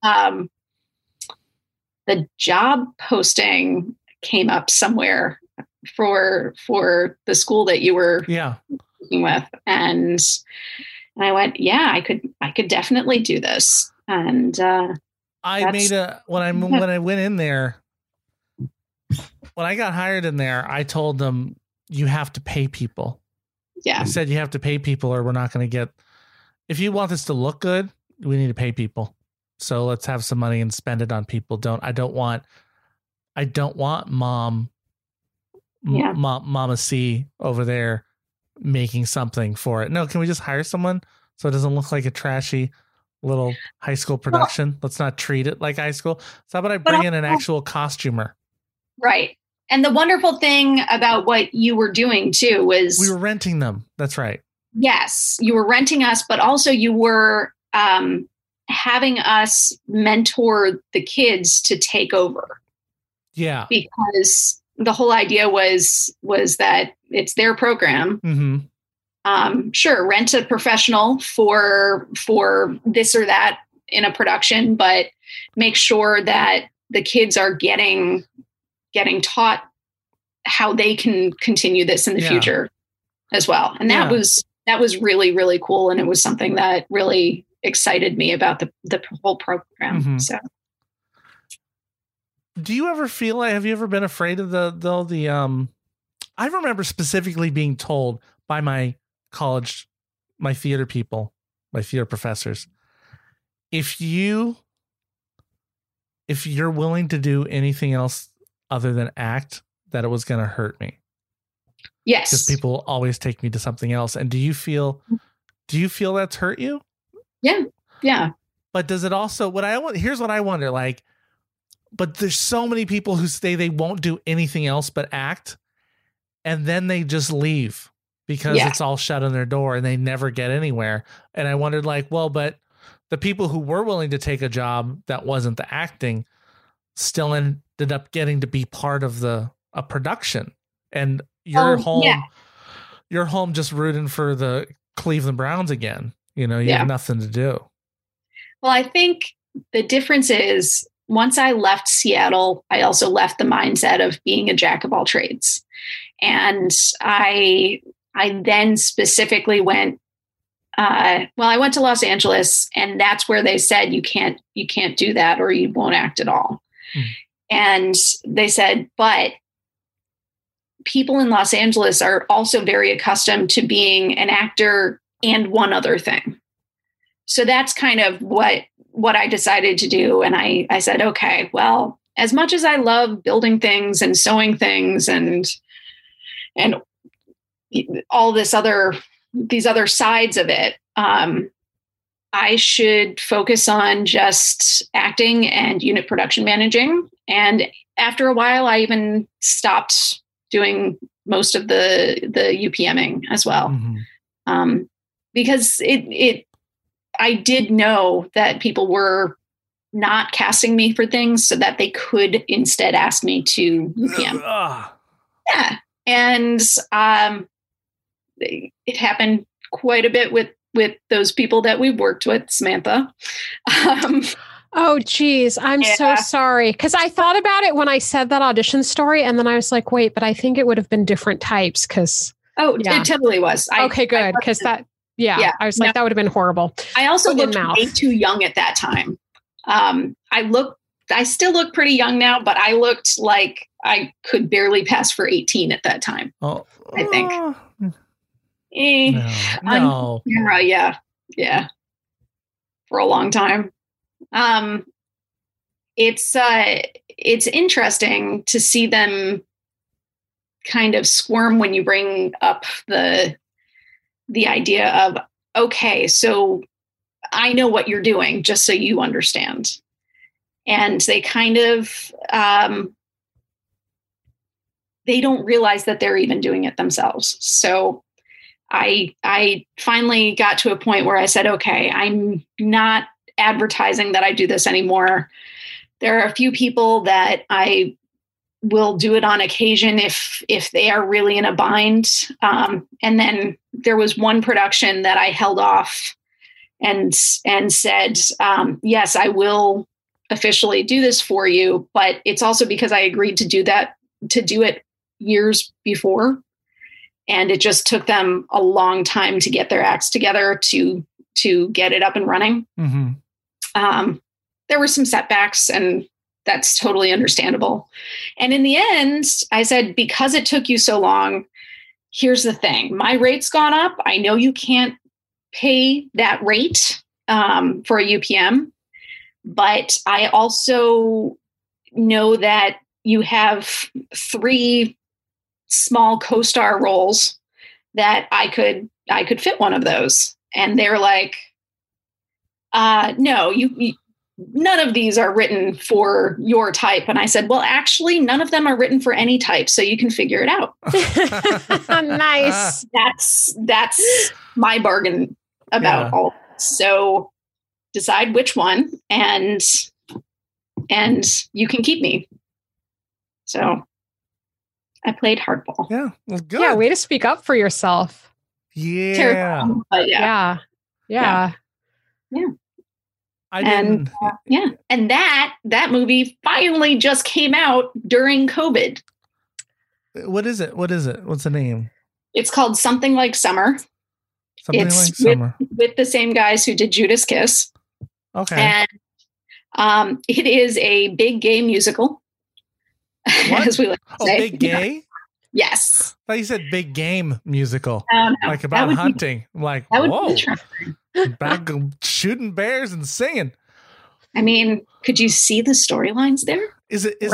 the job posting came up somewhere for the school that you were working with. And I went, yeah, I could definitely do this. And when I went in there, when I got hired in there, I told them, you have to pay people. Yeah. I said, you have to pay people or we're not going to get, if you want this to look good, we need to pay people. So let's have some money and spend it on people. I don't want Mama C over there making something for it. No, can we just hire someone so it doesn't look like a trashy little high school production? Let's not treat it like high school. So how about I bring in an actual costumer? Right. And the wonderful thing about what you were doing too was we were renting them. That's right. Yes, you were renting us, but also you were having us mentor the kids to take over. Yeah. Because the whole idea was that it's their program. Mm-hmm. Sure, rent a professional for this or that in a production, but make sure that the kids are getting taught how they can continue this in the future as well. And that was really, really cool. And it was something that really excited me about the whole program. Mm-hmm. So do you ever feel like, have you ever been afraid of the I remember specifically being told by my college, my theater people, my theater professors, if you're willing to do anything else other than act, that it was going to hurt me. Yes. Because people always take me to something else. And do you feel that's hurt you? Yeah. Yeah. But does it also, here's what I wonder, like, but there's so many people who say they won't do anything else but act, and then they just leave because it's all shut on their door and they never get anywhere. And I wondered, like, well, but the people who were willing to take a job that wasn't the acting still ended up getting to be part of a production. And you're home just rooting for the Cleveland Browns again. You know, you have nothing to do. Well, I think the difference is once I left Seattle, I also left the mindset of being a jack of all trades. And I then specifically went, I went to Los Angeles, and that's where they said, you can't do that or you won't act at all. And they said, but people in Los Angeles are also very accustomed to being an actor and one other thing. So that's kind of what I decided to do. And I said, okay, well, as much as I love building things and sewing things and all these other sides of it, I should focus on just acting and unit production managing. And after a while, I even stopped doing most of the UPMing as well. Mm-hmm. Because I did know that people were not casting me for things so that they could instead ask me to UPM. Yeah. And it happened quite a bit with those people that we worked with, Samantha. Oh, geez. I'm so sorry. Because I thought about it when I said that audition story. And then I was like, wait, but I think it would have been different types. It totally was. Okay, good. Because I was like, that would have been horrible. I also looked way too young at that time. I still look pretty young now, but I looked like I could barely pass for 18 at that time. Oh, I think. No. Yeah. For a long time. It's interesting to see them kind of squirm when you bring up the idea of, okay, so I know what you're doing, just so you understand. And they kind of, they don't realize that they're even doing it themselves. So I finally got to a point where I said, okay, I'm not advertising that I do this anymore. There are a few people that I will do it on occasion if they are really in a bind. And then there was one production that I held off and said, yes, I will officially do this for you, but it's also because I agreed to do it years before. And it just took them a long time to get their acts together to get it up and running. Mm-hmm. There were some setbacks, and that's totally understandable. And in the end, I said, because it took you so long, here's the thing. My rate's gone up. I know you can't pay that rate for a UPM, but I also know that you have 3 small co-star roles that I could fit one of those. And they're like, no, you none of these are written for your type. And I said, well, actually, none of them are written for any type. So you can figure it out. Nice. That's my bargain about all. So decide which one and you can keep me. So I played hardball. Yeah. Well, good. Yeah. Way to speak up for yourself. Yeah. Terrifying, but yeah. And that movie finally just came out during COVID. What is it? What's the name? It's called Something Like Summer. With the same guys who did Judas Kiss. Okay. And it is a big gay musical. As we like to say. Big gay? Yes. I thought you said big game musical. No. Like about hunting. I'm like, whoa. Back shooting bears and singing. I mean, could you see the storylines there? Is it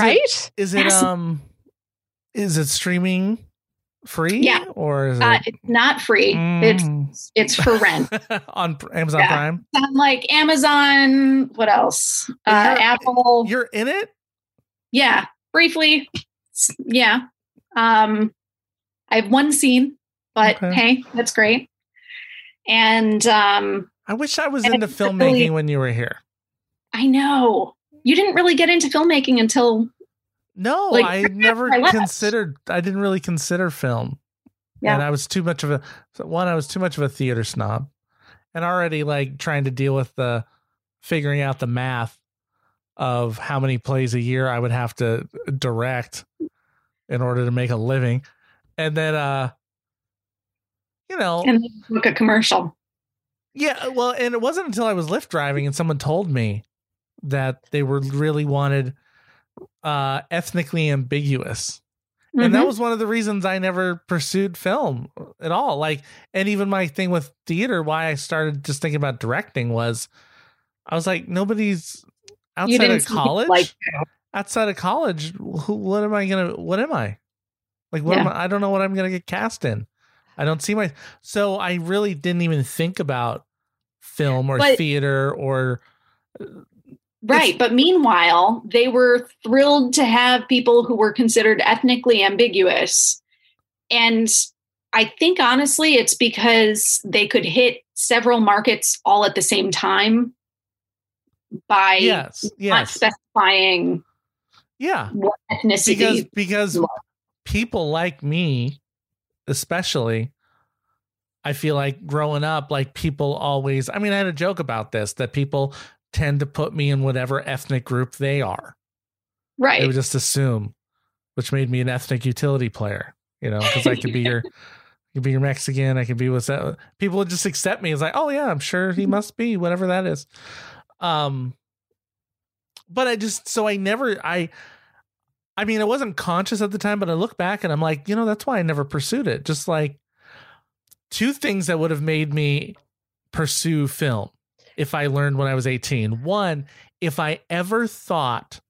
streaming free? Yeah. Or is it it's not free. It's for rent. On Amazon Prime? On like Amazon, what else? Apple. You're in it? Yeah. Briefly. Yeah. I have one scene, but hey, that's great. And I wish I was into filmmaking when you were here. I know. You didn't really get into filmmaking until I didn't really consider film. Yeah. And I was too much of a theater snob. And already like trying to deal with figuring out the math of how many plays a year I would have to direct in order to make a living. And then and book a commercial. Yeah, well, and it wasn't until I was Lyft driving and someone told me that they really wanted ethnically ambiguous. And that was one of the reasons I never pursued film at all. Like, and even my thing with theater, why I started just thinking about directing was I was like, nobody's outside of college. Outside of college, what am I? Like, what am I? I don't know what I'm going to get cast in. I don't see so I really didn't even think about film or theater or. Right. But meanwhile, they were thrilled to have people who were considered ethnically ambiguous. And I think, honestly, it's because they could hit several markets all at the same time by not specifying what ethnicity. Because people like me, especially, I feel like growing up, like people always, I mean, I had a joke about this, that people tend to put me in whatever ethnic group they are. Right. They would just assume, which made me an ethnic utility player, because I could be your Mexican. I could be what's that. People would just accept me as like, oh yeah, I'm sure he must be whatever that is. But I mean, I wasn't conscious at the time, but I look back and I'm like, that's why I never pursued it. Just like two things that would have made me pursue film if I learned when I was 18. One, if I ever thought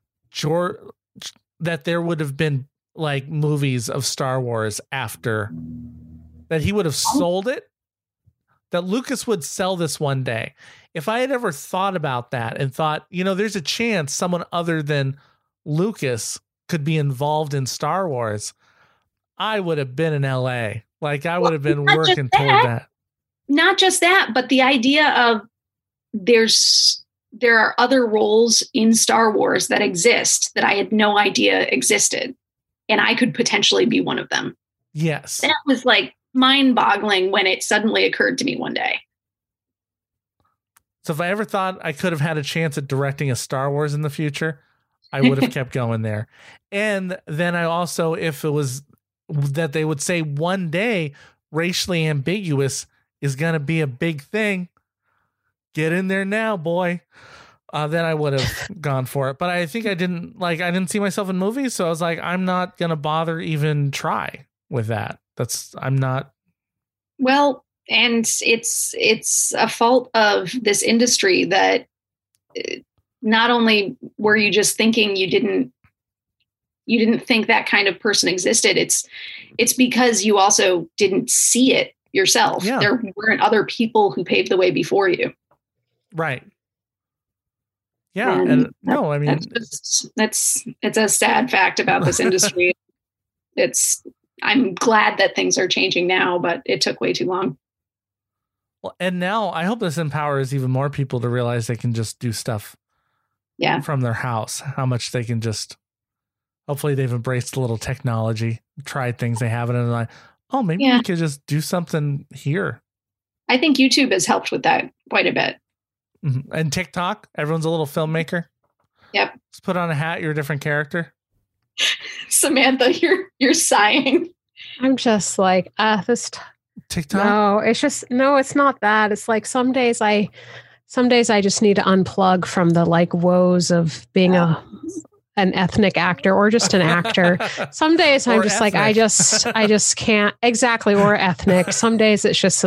that there would have been like movies of Star Wars after, that he would have sold it, that Lucas would sell this one day. If I had ever thought about that and thought, there's a chance someone other than Lucas could be involved in Star Wars, I would have been in LA. Like I would have been working toward that. Not just that, but the idea of there are other roles in Star Wars that exist that I had no idea existed, and I could potentially be one of them. Yes. That was like mind-boggling when it suddenly occurred to me one day. So if I ever thought I could have had a chance at directing a Star Wars in the future, I would have kept going there. And then I also, if it was that they would say one day racially ambiguous is going to be a big thing, get in there now, boy. Then I would have gone for it. But I think I didn't see myself in movies. So I was like, I'm not going to bother even try with that. I'm not. Well, and it's a fault of this industry that not only were you just thinking you didn't think that kind of person existed. It's because you also didn't see it yourself. Yeah. There weren't other people who paved the way before you. Right. Yeah. And no, I mean, it's a sad fact about this industry. I'm glad that things are changing now, but it took way too long. Well, and now I hope this empowers even more people to realize they can just do stuff from their house, how much they can just, hopefully they've embraced a little technology, tried things they haven't, and like, oh, maybe we could just do something here. I think YouTube has helped with that quite a bit. Mm-hmm. And TikTok, everyone's a little filmmaker. Yep. Just put on a hat, you're a different character. Samantha, you're sighing. I'm just like, this TikTok. No, it's not that. It's like some days I just need to unplug from the like woes of being an ethnic actor or just an actor. Some days I'm just ethnic. Like, I just can't exactly, or ethnic. Some days it's just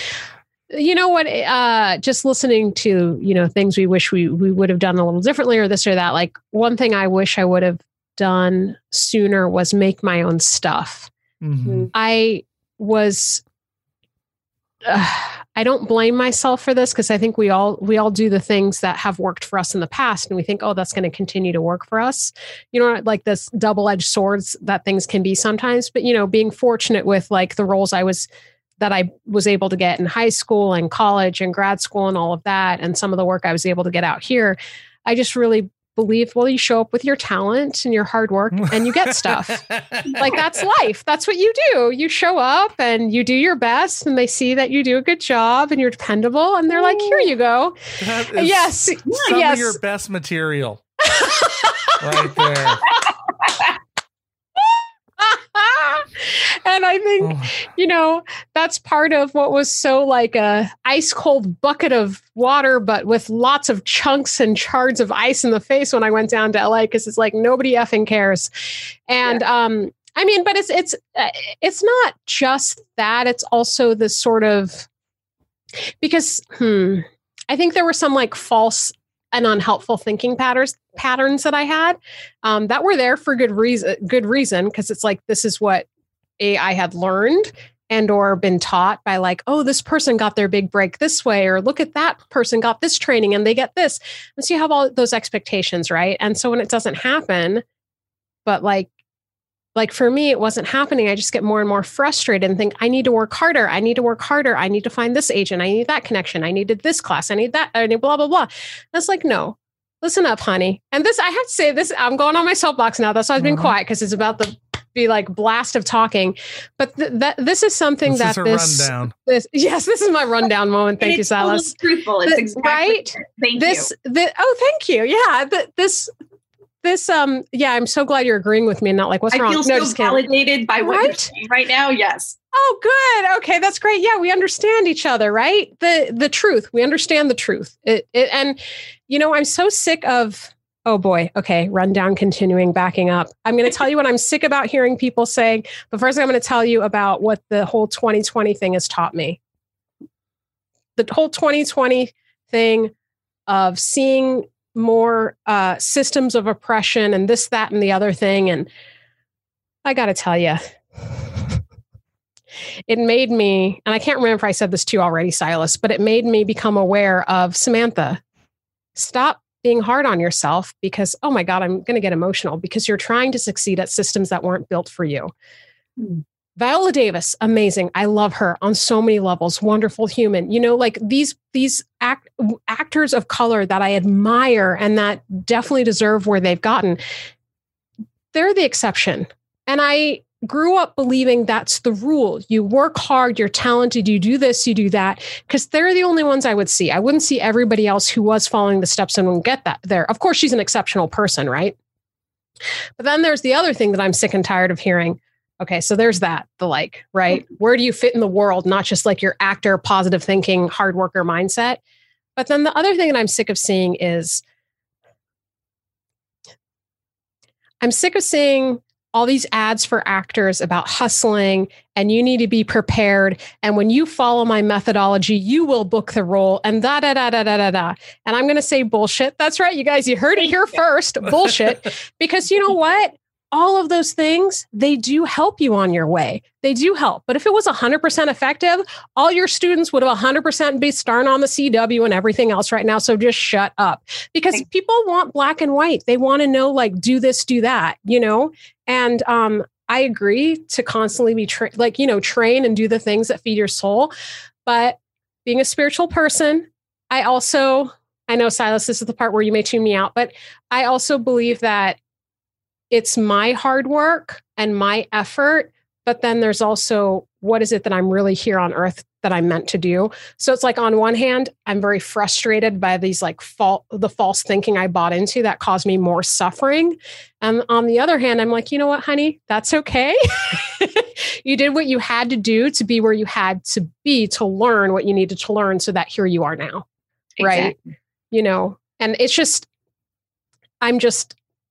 just listening to, things we wish we would have done a little differently or this or that. Like one thing I wish I would have done sooner was make my own stuff. Mm-hmm. I don't blame myself for this because I think we all do the things that have worked for us in the past and we think, oh, that's going to continue to work for us. Like this double-edged swords that things can be sometimes, but being fortunate with like the roles I was able to get in high school and college and grad school and all of that. And some of the work I was able to get out here, I just really believe, well, you show up with your talent and your hard work and you get stuff. Like that's life. That's what you do. You show up and you do your best and they see that you do a good job and you're dependable and they're like, here you go. Yes. Some of your best material right there. And I think, that's part of what was so like a ice cold bucket of water, but with lots of chunks and shards of ice in the face when I went down to LA, because it's like nobody effing cares. And I mean, but it's not just that. It's also this sort of, because I think there were some like false and unhelpful thinking patterns that I had that were there for good reason, because it's like, this is what I had learned and or been taught by, like, oh, this person got their big break this way, or look at that person got this training and they get this. And so you have all those expectations, right? And so when it doesn't happen, but like for me, it wasn't happening, I just get more and more frustrated and think, I need to work harder. I need to work harder. I need to find this agent. I need that connection. I needed this class. I need that. I need blah, blah, blah. And it's like, no, listen up, honey. And this, I have to say this, I'm going on my soapbox now. That's why I've been quiet, because it's about the be like blast of talking. But this is something this rundown. This is my rundown moment. Thank you, Silas. Truthful. It's exactly right. Thank you. Thank you. Yeah. I'm so glad you're agreeing with me and not like, what's wrong? I feel so validated by what you're saying right now. Yes. Oh, good. Okay. That's great. Yeah. We understand each other, right? The truth. We understand the truth. And I'm so sick of, oh boy. Okay. Rundown continuing, backing up. I'm going to tell you what I'm sick about hearing people saying, but first I'm going to tell you about what the whole 2020 thing has taught me. The whole 2020 thing of seeing more systems of oppression and this, that, and the other thing. And I got to tell you, it made me, and I can't remember if I said this to you already, Silas, but it made me become aware of, Samantha, stop being hard on yourself, because, oh my God, I'm going to get emotional, because you're trying to succeed at systems that weren't built for you. Viola Davis, amazing. I love her on so many levels. Wonderful human. Like these actors of color that I admire and that definitely deserve where they've gotten, they're the exception. And I grew up believing that's the rule. You work hard, you're talented, you do this, you do that, because they're the only ones I would see. I wouldn't see everybody else who was following the steps and wouldn't get that there. Of course, she's an exceptional person, right? But then there's the other thing that I'm sick and tired of hearing. Okay, so there's that, right? Where do you fit in the world? Not just like your actor, positive thinking, hard worker mindset. But then the other thing that I'm sick of seeing is, I'm sick of seeing all these ads for actors about hustling and you need to be prepared. And when you follow my methodology, you will book the role and da, da, da, da, da, da, da. And I'm going to say bullshit. That's right. You guys, you heard it here first. Bullshit. Because you know what? All of those things, they do help you on your way. They do help. But if it was 100% effective, all your students would have 100% be starting on the CW and everything else right now. So just shut up, because people want black and white. They want to know, like, do this, do that, And I agree to constantly be train and do the things that feed your soul. But being a spiritual person, I know, Silas, this is the part where you may tune me out, but I also believe that it's my hard work and my effort, but then there's also, what is it that I'm really here on earth that I'm meant to do? So it's like, on one hand, I'm very frustrated by these the false thinking I bought into that caused me more suffering. And on the other hand, I'm like, you know what, honey, that's okay. You did what you had to do to be where you had to be, to learn what you needed to learn, so that here you are now. Exactly. Right. And it's just, I'm just,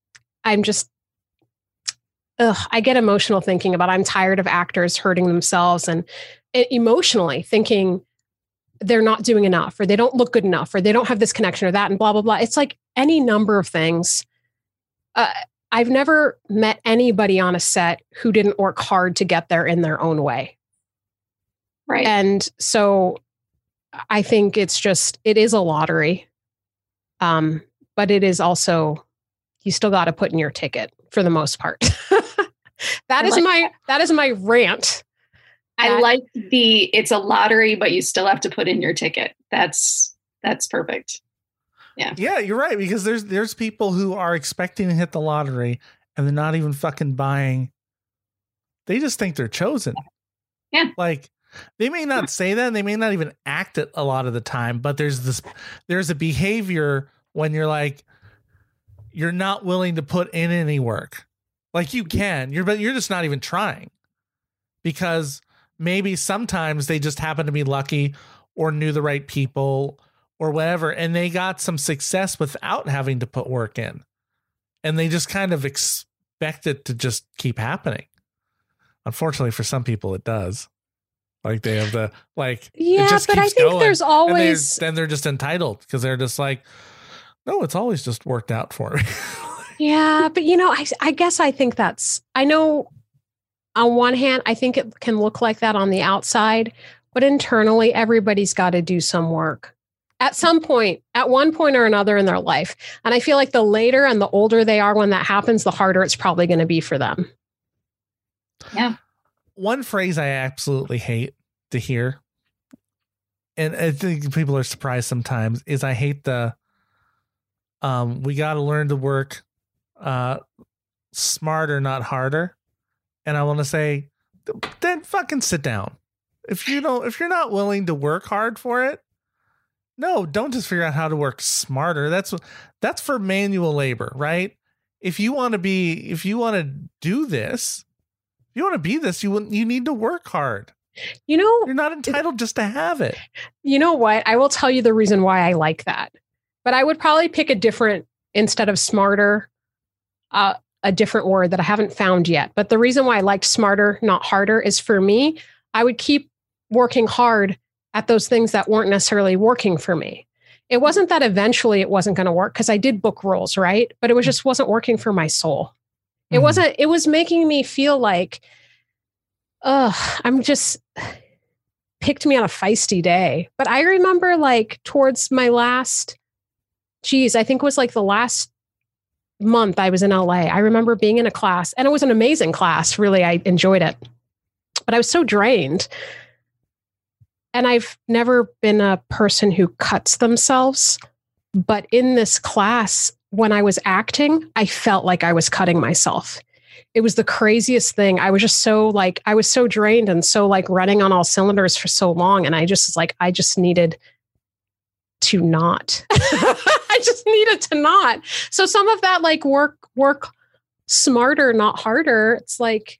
I get emotional thinking about, I'm tired of actors hurting themselves and emotionally thinking they're not doing enough, or they don't look good enough, or they don't have this connection or that, and blah, blah, blah. It's like any number of things. I've never met anybody on a set who didn't work hard to get there in their own way. Right. And so I think it is a lottery. But it is also, you still got to put in your ticket for the most part. That is my rant. I like it's a lottery, but you still have to put in your ticket. That's perfect. Yeah. Yeah, you're right. Because there's people who are expecting to hit the lottery and they're not even fucking buying. They just think they're chosen. Yeah. Like, they may not say that, and they may not even act it a lot of the time, but there's a behavior when you're not willing to put in any work. Like, you can, but you're just not even trying, because maybe sometimes they just happen to be lucky or knew the right people or whatever, and they got some success without having to put work in, and they just kind of expect it to just keep happening. Unfortunately, for some people, it does. Like they have the it just but keeps I think going, there's always then they're just entitled because they're just like, no, it's always just worked out for me. Yeah, but I guess I think I know on one hand, I think it can look like that on the outside, but internally, everybody's got to do some work at some point, at one point or another in their life. And I feel like the later and the older they are when that happens, the harder it's probably going to be for them. Yeah. One phrase I absolutely hate to hear, and I think people are surprised sometimes, is I hate the we got to learn to work smarter, not harder. And I want to say, then fucking sit down. If you're not willing to work hard for it, no, don't just figure out how to work smarter. That's for manual labor, right? If you want to do this, if you want to be this, you need to work hard. You're not entitled just to have it. You know what? I will tell you the reason why I like that. But I would probably pick a different, instead of smarter, a different word that I haven't found yet. But the reason why I liked smarter, not harder, is for me, I would keep working hard at those things that weren't necessarily working for me. It wasn't that eventually it wasn't going to work because I did book roles, right? But it just wasn't working for my soul. It was making me feel like, I'm just picked me on a feisty day. But I remember towards my last, I think it was the last month I was in LA. I remember being in a class and it was an amazing class. Really, I enjoyed it, but I was so drained. And I've never been a person who cuts themselves. But in this class, when I was acting, I felt like I was cutting myself. It was the craziest thing. I was just so I was so drained and so running on all cylinders for so long. And I just I just needed to not. I just needed to not. So some of that work smarter, not harder. It's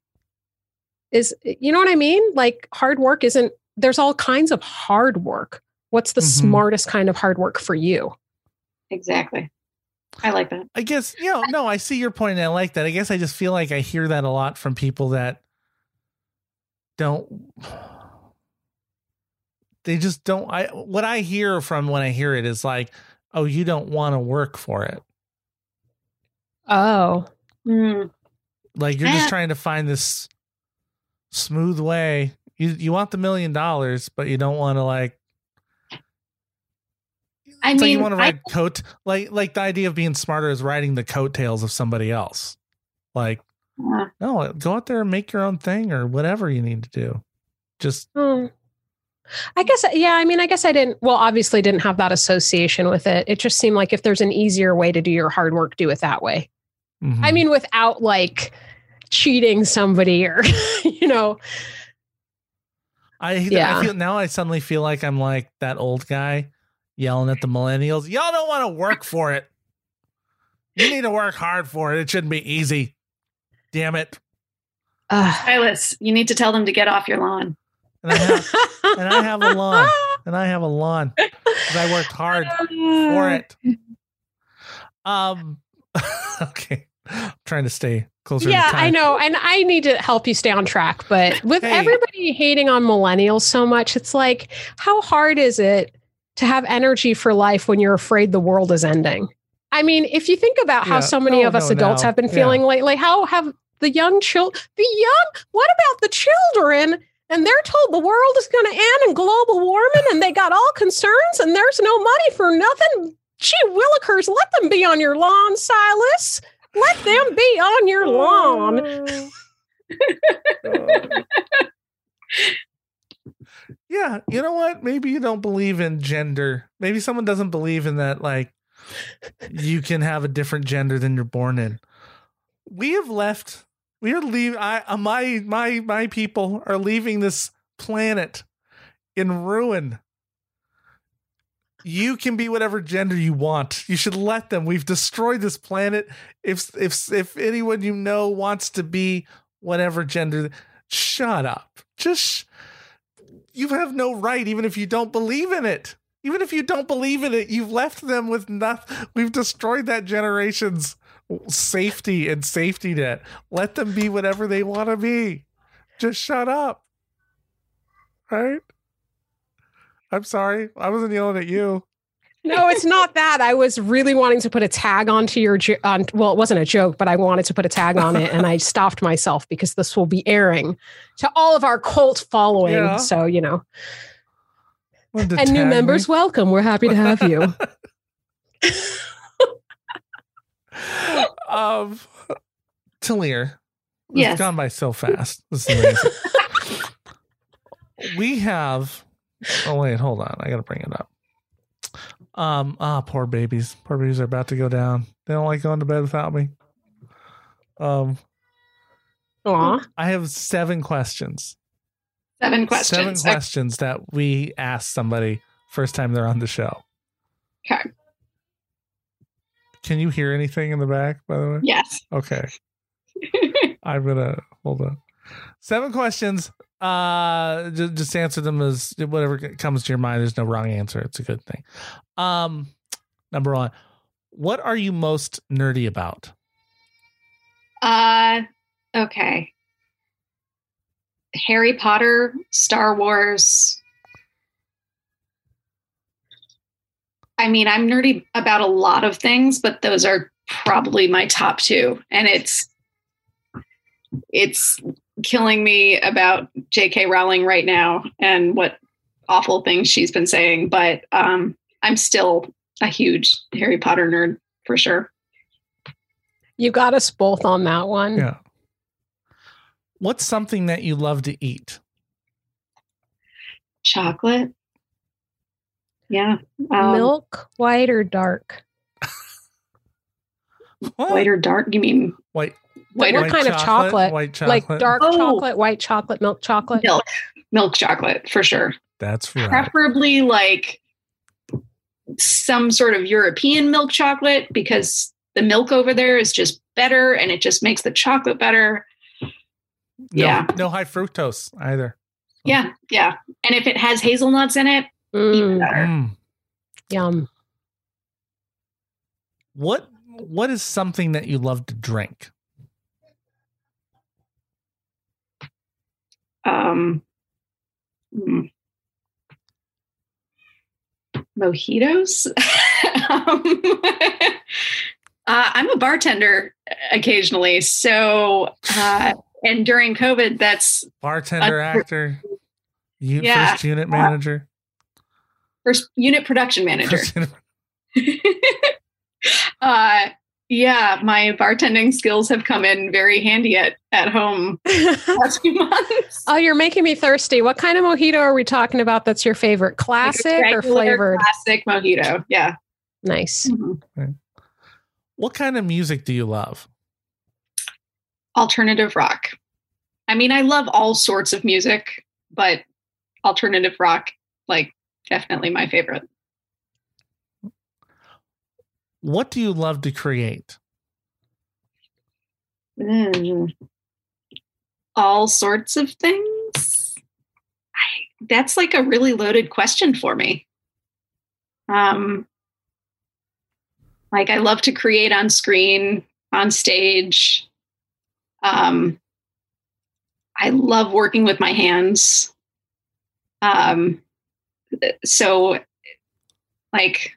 is, you know what I mean? Hard work isn't, there's all kinds of hard work. What's the smartest kind of hard work for you? Exactly. I like that. I guess, no, I see your point and I like that. I guess I just feel like I hear that a lot from people that they just don't. What I hear from when I hear it is oh, you don't want to work for it. Oh. You're just trying to find this smooth way. You want the $1 million, but you don't want to you want to ride the idea of being smarter is riding the coattails of somebody else. No, go out there and make your own thing or whatever you need to do. Just. I guess, yeah. I mean, I guess I obviously didn't have that association with it. It just seemed like if there's an easier way to do your hard work, do it that way. Mm-hmm. I mean, without cheating somebody or, I feel I suddenly feel like I'm that old guy yelling at the millennials. Y'all don't want to work for it. You need to work hard for it. It shouldn't be easy. Damn it. Silas, you need to tell them to get off your lawn. And I have a lawn. And I have a lawn. Because I worked hard for it. Okay. I'm trying to stay closer to time. I know. And I need to help you stay on track. But with everybody hating on millennials so much, it's how hard is it to have energy for life when you're afraid the world is ending? I mean, if you think about how so many of us adults have been feeling lately, how have the young children, what about the children? And they're told the world is going to end and global warming and they got all concerns and there's no money for nothing. Gee willikers, let them be on your lawn, Silas. Let them be on your lawn. Yeah, you know what? Maybe you don't believe in gender. Maybe someone doesn't believe in that, you can have a different gender than you're born in. We are leaving. My people are leaving this planet in ruin. You can be whatever gender you want. You should let them. We've destroyed this planet. If anyone wants to be whatever gender, shut up. You have no right, even if you don't believe in it. Even if you don't believe in it, you've left them with nothing. We've destroyed that generation's safety and safety net. Let them be whatever they want to be. Just shut up. Right? I'm sorry. I wasn't yelling at you. No, it's not that. I was really wanting to put a tag onto your well, it wasn't a joke, but I wanted to put a tag on it, and I stopped myself because this will be airing to all of our cult following. Yeah. So, you know. And new members, welcome. We're happy to have you. Talir, Yes. it's gone by so fast. This is amazing. We have. Oh wait, hold on. I got to bring it up. Poor babies. Poor babies are about to go down. They don't like going to bed without me. Aw. I have 7 questions. 7 questions. 7 questions that we ask somebody first time they're on the show. Okay. Can you hear anything in the back, by the way? Yes. Okay. I'm gonna hold on. 7 questions. Just answer them as whatever comes to your mind. There's no wrong answer. It's a good thing. Number 1, what are you most nerdy about? Okay. Harry Potter, Star Wars. I mean, I'm nerdy about a lot of things, but those are probably my top 2. And it's killing me about J.K. Rowling right now and what awful things she's been saying. But I'm still a huge Harry Potter nerd for sure. You got us both on that one. Yeah. What's something that you love to eat? Chocolate. Yeah. Milk, white or dark? White or dark? You mean White. What kind of chocolate? White chocolate. Like dark chocolate, white chocolate, milk chocolate? Milk chocolate, for sure. That's right. Preferably like some sort of European milk chocolate, because the milk over there is just better and it just makes the chocolate better. No high fructose either. Yeah. And if it has hazelnuts in it, even better. Yum. What is something that you love to drink? Mojitos. I'm a bartender occasionally, so and during COVID, that's bartender, actor, first unit manager, first unit production manager. Yeah, my bartending skills have come in very handy at home last few months. Oh, you're making me thirsty. What kind of mojito are we talking about that's your favorite? Classic like or flavored? Classic mojito, yeah. Nice. Mm-hmm. Okay. What kind of music do you love? Alternative rock. I mean, I love all sorts of music, but alternative rock, like, definitely my favorite. What do you love to create? All sorts of things. That's like a really loaded question for me. Like, I love to create on screen, on stage. I love working with my hands. So, like,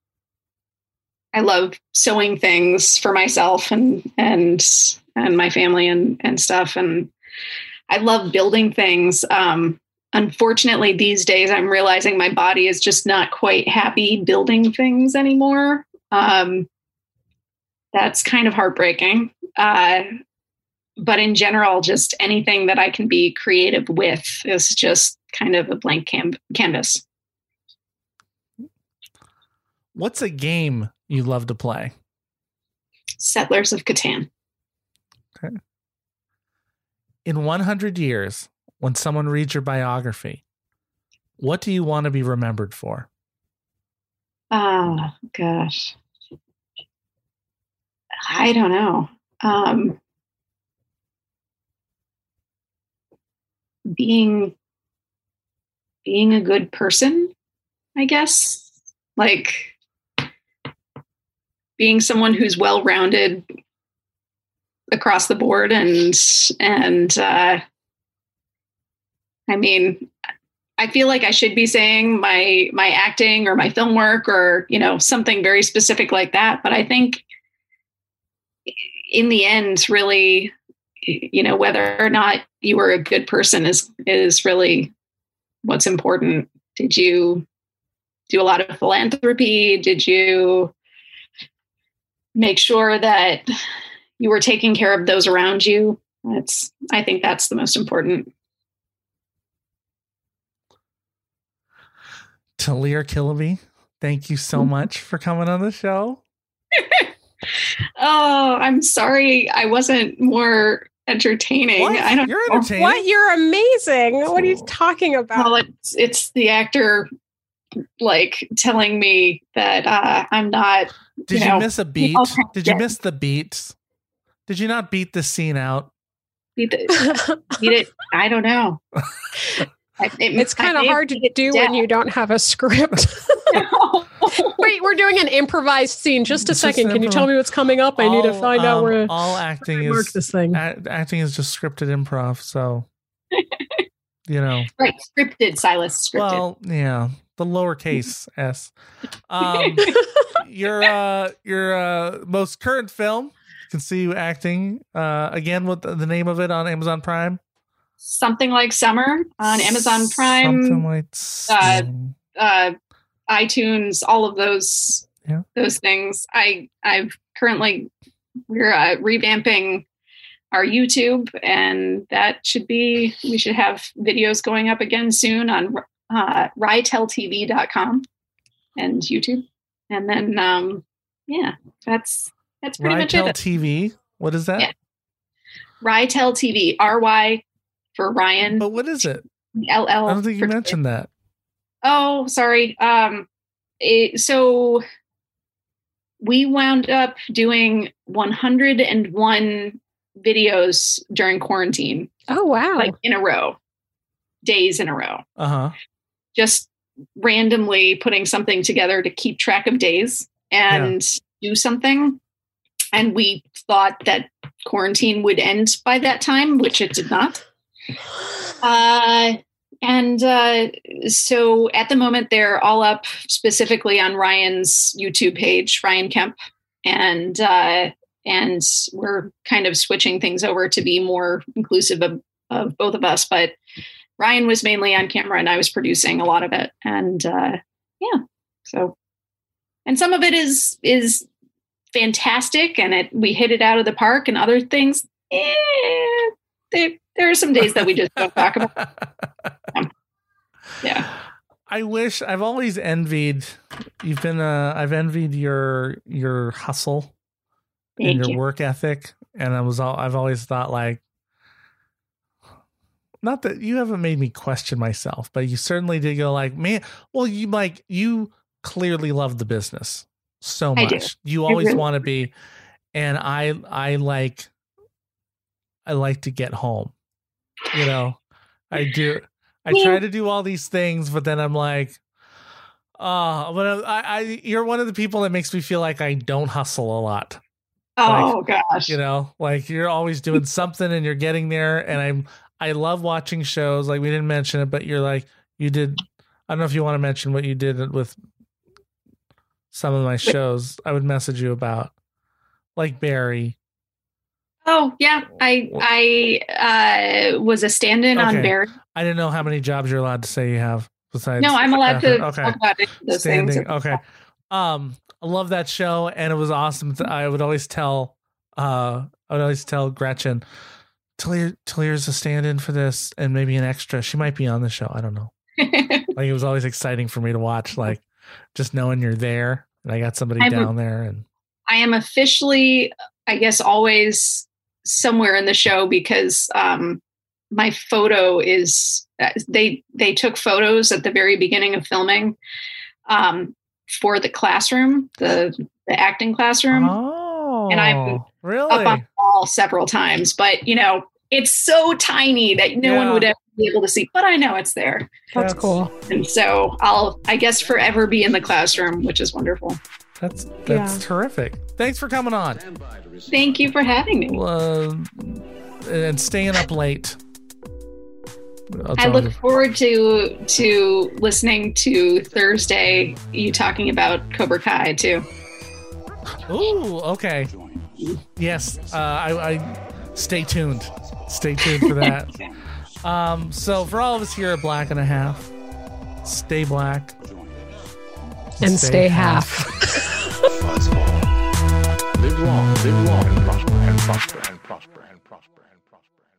I love sewing things for myself and my family and stuff. And I love building things. Unfortunately, these days I'm realizing my body is just not quite happy building things anymore. That's kind of heartbreaking. But in general, just anything that I can be creative with is just kind of a blank canvas. What's a game you love to play? Settlers of Catan. Okay. In 100 years, when someone reads your biography, what do you want to be remembered for? Oh, gosh. I don't know. Being a good person, I guess. Like, being someone who's well-rounded across the board and I mean, I feel like I should be saying my acting or my film work or, something very specific like that. But I think in the end, really, whether or not you were a good person is really what's important. Did you do a lot of philanthropy? Did you make sure that you were taking care of those around you? I think that's the most important. Talia Killaby, thank you so much for coming on the show. Oh, I'm sorry I wasn't more entertaining. What? I don't You're know. entertaining. What? You're amazing. What are you talking about? Well, it's the actor telling me that I'm not. Did you miss a beat? Did you miss the beats? Did you not beat the scene out? Beat it. I don't know. It's kind of hard to do when you don't have a script. Wait, we're doing an improvised scene. Just a second. Can you tell me what's coming up? I need to find out where. All acting is work this thing. Acting is just scripted improv. So, right? Scripted, Silas. Scripted. Well, yeah, the lowercase s. Your most current film. You can see you acting again with the name of it on Amazon Prime. Something Like Summer on Amazon Prime. Something like iTunes, all of those things. I've currently we're revamping our YouTube, and we should have videos going up again soon on ryteltv.com and YouTube. And then that's pretty much it. TV. What is that? Yeah. Rytel TV. RY for Ryan. But what is it? LL. I don't think you mentioned that. Oh, sorry. So we wound up doing 101 videos during quarantine. Oh, wow. In a row. Days in a row. Uh-huh. Just randomly putting something together to keep track of days and do something. And we thought that quarantine would end by that time, which it did not. So at the moment, they're all up specifically on Ryan's YouTube page, Ryan Kemp. And we're kind of switching things over to be more inclusive of both of us. But Ryan was mainly on camera and I was producing a lot of it. And and some of it is fantastic and we hit it out of the park, and other things, there are some days that we just don't talk about. Yeah. I've always envied I've envied your hustle and your work ethic. And I've always thought not that you haven't made me question myself, but you certainly did go man, well, you clearly love the business so much. You always want to be. And I like to get home, I do. I try to do all these things, but then I'm you're one of the people that makes me feel like I don't hustle a lot. Oh gosh. You're always doing something and you're getting there. And I love watching shows. We didn't mention it, but you're you did. I don't know if you want to mention what you did with some of my shows. I would message you about Barry. Oh yeah. I was a stand-in on Barry. I didn't know how many jobs you're allowed to say you have besides. No, I'm allowed to talk about those things. Okay. I love that show, and it was awesome. I would always tell Gretchen, Talia's a stand-in for this, and maybe an extra. She might be on the show. I don't know. It was always exciting for me to watch, just knowing you're there, and I got somebody down there. And I am officially, I guess, always somewhere in the show because my photo is they took photos at the very beginning of filming for the classroom, the acting classroom. Oh, and I'm really up on the wall several times, but it's so tiny that no one would ever be able to see, but I know it's there. That's cool. And so I'll, I guess, forever be in the classroom, which is wonderful. That's terrific. Thanks for coming on. Thank you for having me. And staying up late. I look forward to listening to Thursday, you talking about Cobra Kai too. Ooh, okay. Yes, I stay tuned. Stay tuned for that. So for all of us here at Black and a Half, stay black and stay half. Live long and prosper and prosper and prosper and prosper and prosper.